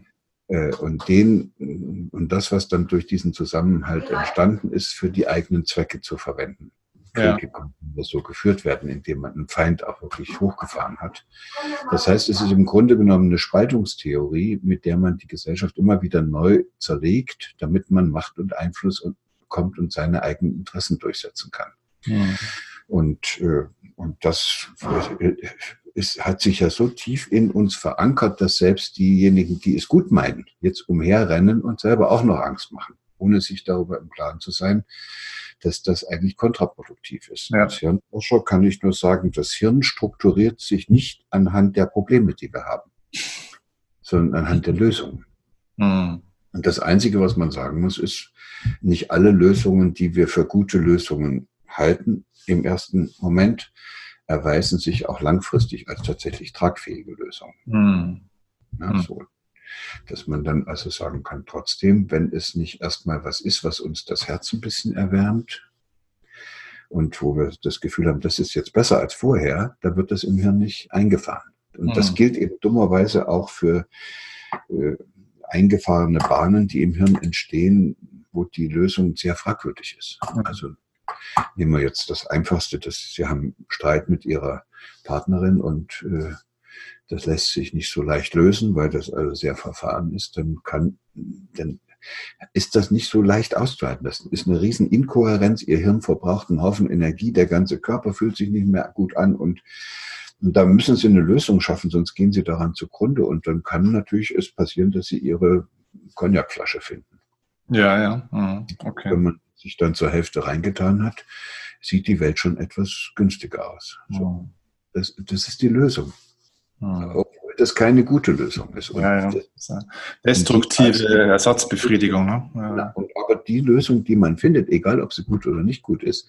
Speaker 2: Und das, was dann durch diesen Zusammenhalt entstanden ist, für die eigenen Zwecke zu verwenden. Kriege konnten so geführt werden, indem man einen Feind auch wirklich hochgefahren hat. Das heißt, es ist im Grunde genommen eine Spaltungstheorie, mit der man die Gesellschaft immer wieder neu zerlegt, damit man Macht und Einfluss bekommt und seine eigenen Interessen durchsetzen kann. Und das hat sich ja so tief in uns verankert, dass selbst diejenigen, die es gut meinen, jetzt umherrennen und selber auch noch Angst machen, ohne sich darüber im Klaren zu sein, dass das eigentlich kontraproduktiv ist. Ja. Als Hirnforscher kann ich nur sagen, das Hirn strukturiert sich nicht anhand der Probleme, die wir haben, sondern anhand der Lösungen. Und das Einzige, was man sagen muss, ist, nicht alle Lösungen, die wir für gute Lösungen halten, im ersten Moment erweisen sich auch langfristig als tatsächlich tragfähige Lösungen. Ja, so. Dass man dann also sagen kann, trotzdem, wenn es nicht erstmal was ist, was uns das Herz ein bisschen erwärmt und wo wir das Gefühl haben, das ist jetzt besser als vorher, da wird das im Hirn nicht eingefahren. Und das gilt eben dummerweise auch für eingefahrene Bahnen, die im Hirn entstehen, wo die Lösung sehr fragwürdig ist. Also nehmen wir jetzt das Einfachste, Sie haben Streit mit Ihrer Partnerin und das lässt sich nicht so leicht lösen, weil das also sehr verfahren ist, dann ist das nicht so leicht auszuhalten. Das ist eine riesen Inkohärenz. Ihr Hirn verbraucht einen Haufen Energie, der ganze Körper fühlt sich nicht mehr gut an und da müssen Sie eine Lösung schaffen, sonst gehen Sie daran zugrunde und dann kann natürlich es passieren, dass Sie Ihre Cognacflasche finden.
Speaker 1: Ja, okay.
Speaker 2: Wenn man sich dann zur Hälfte reingetan hat, sieht die Welt schon etwas günstiger aus. So. Das ist die Lösung. Obwohl das keine gute Lösung ist.
Speaker 1: Destruktive Ersatzbefriedigung. Ne?
Speaker 2: Aber die Lösung, die man findet, egal ob sie gut oder nicht gut ist,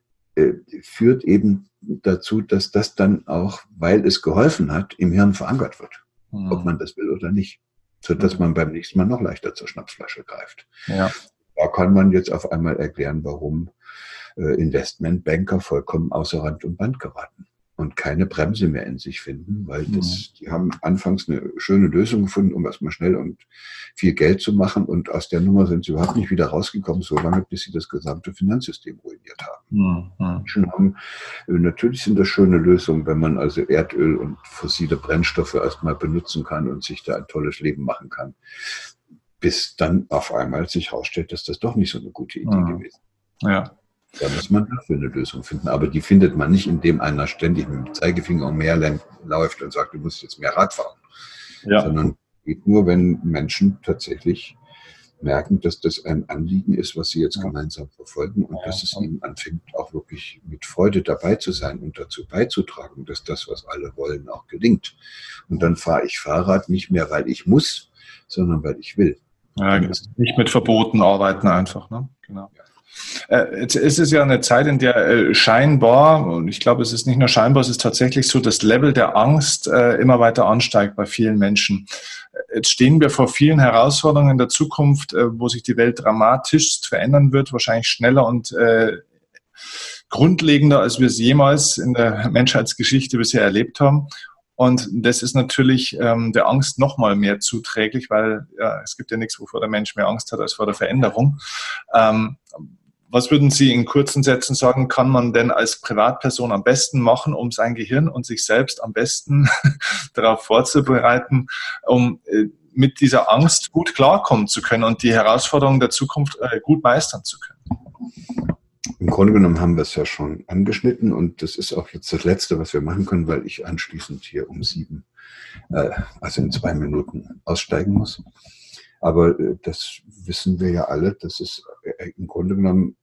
Speaker 2: führt eben dazu, dass das dann auch, weil es geholfen hat, im Hirn verankert wird. Ob man das will oder nicht. Sodass man beim nächsten Mal noch leichter zur Schnapsflasche greift.
Speaker 1: Ja.
Speaker 2: Da kann man jetzt auf einmal erklären, warum Investmentbanker vollkommen außer Rand und Band geraten. und keine Bremse mehr in sich finden, weil die haben anfangs eine schöne Lösung gefunden, um erstmal schnell und viel Geld zu machen, und aus der Nummer sind sie überhaupt nicht wieder rausgekommen, so lange, bis sie das gesamte Finanzsystem ruiniert haben. Menschen haben, natürlich sind das schöne Lösungen, wenn man also Erdöl und fossile Brennstoffe erstmal benutzen kann und sich da ein tolles Leben machen kann, bis dann auf einmal sich herausstellt, dass das doch nicht so eine gute Idee gewesen ist.
Speaker 1: Ja.
Speaker 2: Da muss man dafür eine Lösung finden. Aber die findet man nicht, indem einer ständig mit dem Zeigefinger um mehr läuft und sagt, du musst jetzt mehr Rad fahren. Ja. Sondern geht nur, wenn Menschen tatsächlich merken, dass das ein Anliegen ist, was sie jetzt gemeinsam verfolgen, und dass es ihnen anfängt, auch wirklich mit Freude dabei zu sein und dazu beizutragen, dass das, was alle wollen, auch gelingt. Und dann fahre ich Fahrrad nicht mehr, weil ich muss, sondern weil ich will.
Speaker 1: Ja, nicht mit Verboten arbeiten einfach, ne? Genau. Ja. Jetzt ist es ja eine Zeit, in der scheinbar, und ich glaube, es ist nicht nur scheinbar, es ist tatsächlich so, das Level der Angst immer weiter ansteigt bei vielen Menschen. Jetzt stehen wir vor vielen Herausforderungen in der Zukunft, wo sich die Welt dramatisch verändern wird, wahrscheinlich schneller und grundlegender, als wir es jemals in der Menschheitsgeschichte bisher erlebt haben. Und das ist natürlich der Angst noch mal mehr zuträglich, weil es gibt ja nichts, wovor der Mensch mehr Angst hat als vor der Veränderung. Was würden Sie in kurzen Sätzen sagen, kann man denn als Privatperson am besten machen, um sein Gehirn und sich selbst am besten darauf vorzubereiten, um mit dieser Angst gut klarkommen zu können und die Herausforderungen der Zukunft gut meistern zu können?
Speaker 2: Im Grunde genommen haben wir es ja schon angeschnitten, und das ist auch jetzt das Letzte, was wir machen können, weil ich anschließend hier um 7, also in 2 Minuten aussteigen muss. Aber das wissen wir ja alle, dass es im Grunde genommen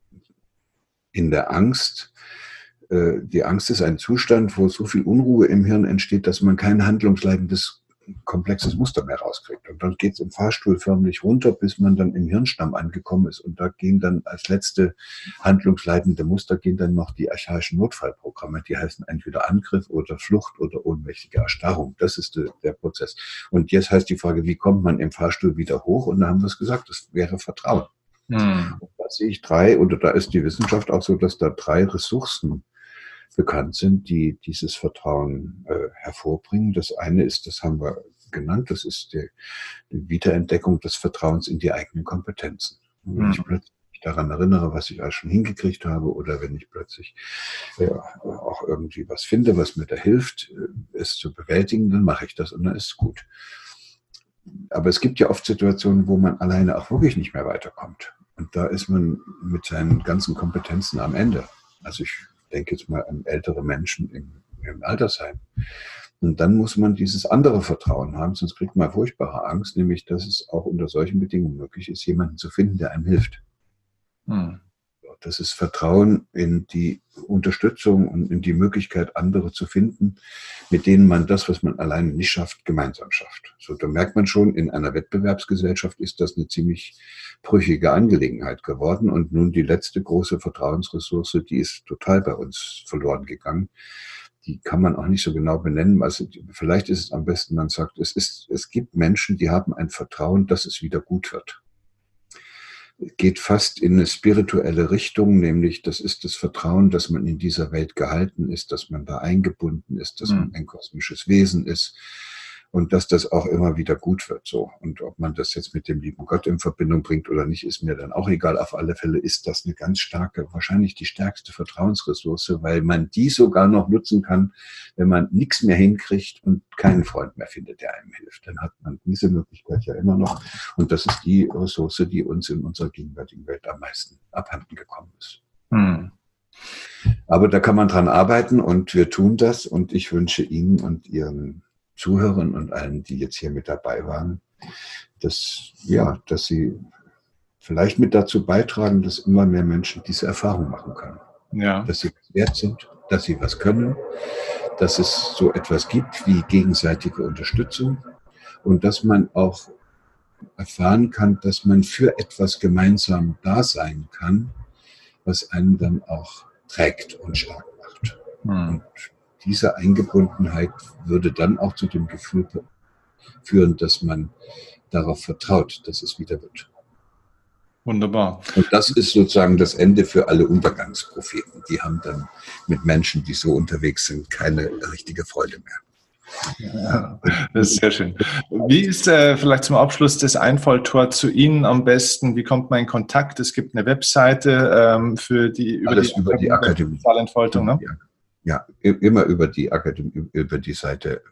Speaker 2: in der Angst, die Angst ist ein Zustand, wo so viel Unruhe im Hirn entsteht, dass man kein handlungsleitendes, komplexes Muster mehr rauskriegt. Und dann geht es im Fahrstuhl förmlich runter, bis man dann im Hirnstamm angekommen ist. Und da gehen dann als letzte handlungsleitende Muster gehen dann noch die archaischen Notfallprogramme. Die heißen entweder Angriff oder Flucht oder ohnmächtige Erstarrung. Das ist der Prozess. Und jetzt heißt die Frage, wie kommt man im Fahrstuhl wieder hoch? Und da haben wir es gesagt, das wäre Vertrauen. Und da sehe ich 3, oder da ist die Wissenschaft auch so, dass da 3 Ressourcen bekannt sind, die dieses Vertrauen hervorbringen. Das eine ist, das haben wir genannt, das ist die Wiederentdeckung des Vertrauens in die eigenen Kompetenzen. Wenn ich plötzlich daran erinnere, was ich alles schon hingekriegt habe, oder wenn ich plötzlich auch irgendwie was finde, was mir da hilft, es zu bewältigen, dann mache ich das und dann ist es gut. Aber es gibt ja oft Situationen, wo man alleine auch wirklich nicht mehr weiterkommt. Und da ist man mit seinen ganzen Kompetenzen am Ende. Also ich denke jetzt mal an ältere Menschen im Altersheim. Und dann muss man dieses andere Vertrauen haben, sonst kriegt man furchtbare Angst, nämlich, dass es auch unter solchen Bedingungen möglich ist, jemanden zu finden, der einem hilft. Das ist Vertrauen in die Unterstützung und in die Möglichkeit, andere zu finden, mit denen man das, was man alleine nicht schafft, gemeinsam schafft. So, da merkt man schon, in einer Wettbewerbsgesellschaft ist das eine ziemlich brüchige Angelegenheit geworden. Und nun die letzte große Vertrauensressource, die ist total bei uns verloren gegangen. Die kann man auch nicht so genau benennen. Also vielleicht ist es am besten, man sagt, es gibt Menschen, die haben ein Vertrauen, dass es wieder gut wird. Geht fast in eine spirituelle Richtung, nämlich das ist das Vertrauen, dass man in dieser Welt gehalten ist, dass man da eingebunden ist, dass man ein kosmisches Wesen ist und dass das auch immer wieder gut wird. So. Und ob man das jetzt mit dem lieben Gott in Verbindung bringt oder nicht, ist mir dann auch egal. Auf alle Fälle ist das eine ganz starke, wahrscheinlich die stärkste Vertrauensressource, weil man die sogar noch nutzen kann, wenn man nichts mehr hinkriegt und keinen Freund mehr findet, der einem hilft. Dann hat man diese Möglichkeit ja immer noch. Und das ist die Ressource, die uns in unserer gegenwärtigen Welt am meisten abhanden gekommen ist. Aber da kann man dran arbeiten, und wir tun das. Und ich wünsche Ihnen und Ihren Zuhörern und allen, die jetzt hier mit dabei waren, dass sie vielleicht mit dazu beitragen, dass immer mehr Menschen diese Erfahrung machen können. Ja. Dass sie was wert sind, dass sie was können, dass es so etwas gibt wie gegenseitige Unterstützung und dass man auch erfahren kann, dass man für etwas gemeinsam da sein kann, was einen dann auch trägt und stark macht. Und diese Eingebundenheit würde dann auch zu dem Gefühl führen, dass man darauf vertraut, dass es wieder wird.
Speaker 1: Wunderbar.
Speaker 2: Und das ist sozusagen das Ende für alle Untergangspropheten. Die haben dann mit Menschen, die so unterwegs sind, keine richtige Freude mehr.
Speaker 1: Ja, das ist sehr schön. Wie ist vielleicht zum Abschluss das Einfalltor zu Ihnen am besten? Wie kommt man in Kontakt? Es gibt eine Webseite für die
Speaker 2: Alles über die Akademie.
Speaker 1: Entfaltung, ne?
Speaker 2: Ja, immer über die Akademie, über die Seite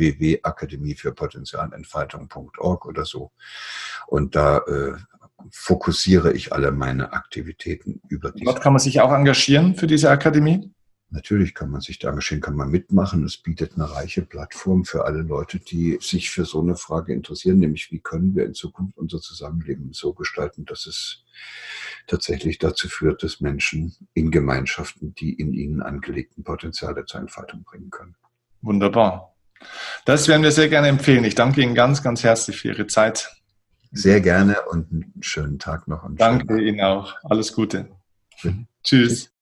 Speaker 2: www.akademiefürpotenzialentfaltung.org oder so. Und da fokussiere ich alle meine Aktivitäten über diese.
Speaker 1: Dort kann man sich auch engagieren für diese Akademie?
Speaker 2: Natürlich kann man sich da engagieren, kann man mitmachen. Es bietet eine reiche Plattform für alle Leute, die sich für so eine Frage interessieren, nämlich wie können wir in Zukunft unser Zusammenleben so gestalten, dass es tatsächlich dazu führt, dass Menschen in Gemeinschaften die in ihnen angelegten Potenziale zur Entfaltung bringen können.
Speaker 1: Wunderbar. Das werden wir sehr gerne empfehlen. Ich danke Ihnen ganz, ganz herzlich für Ihre Zeit.
Speaker 2: Sehr gerne und einen schönen Tag noch.
Speaker 1: Danke Ihnen auch. Alles Gute. Tschüss.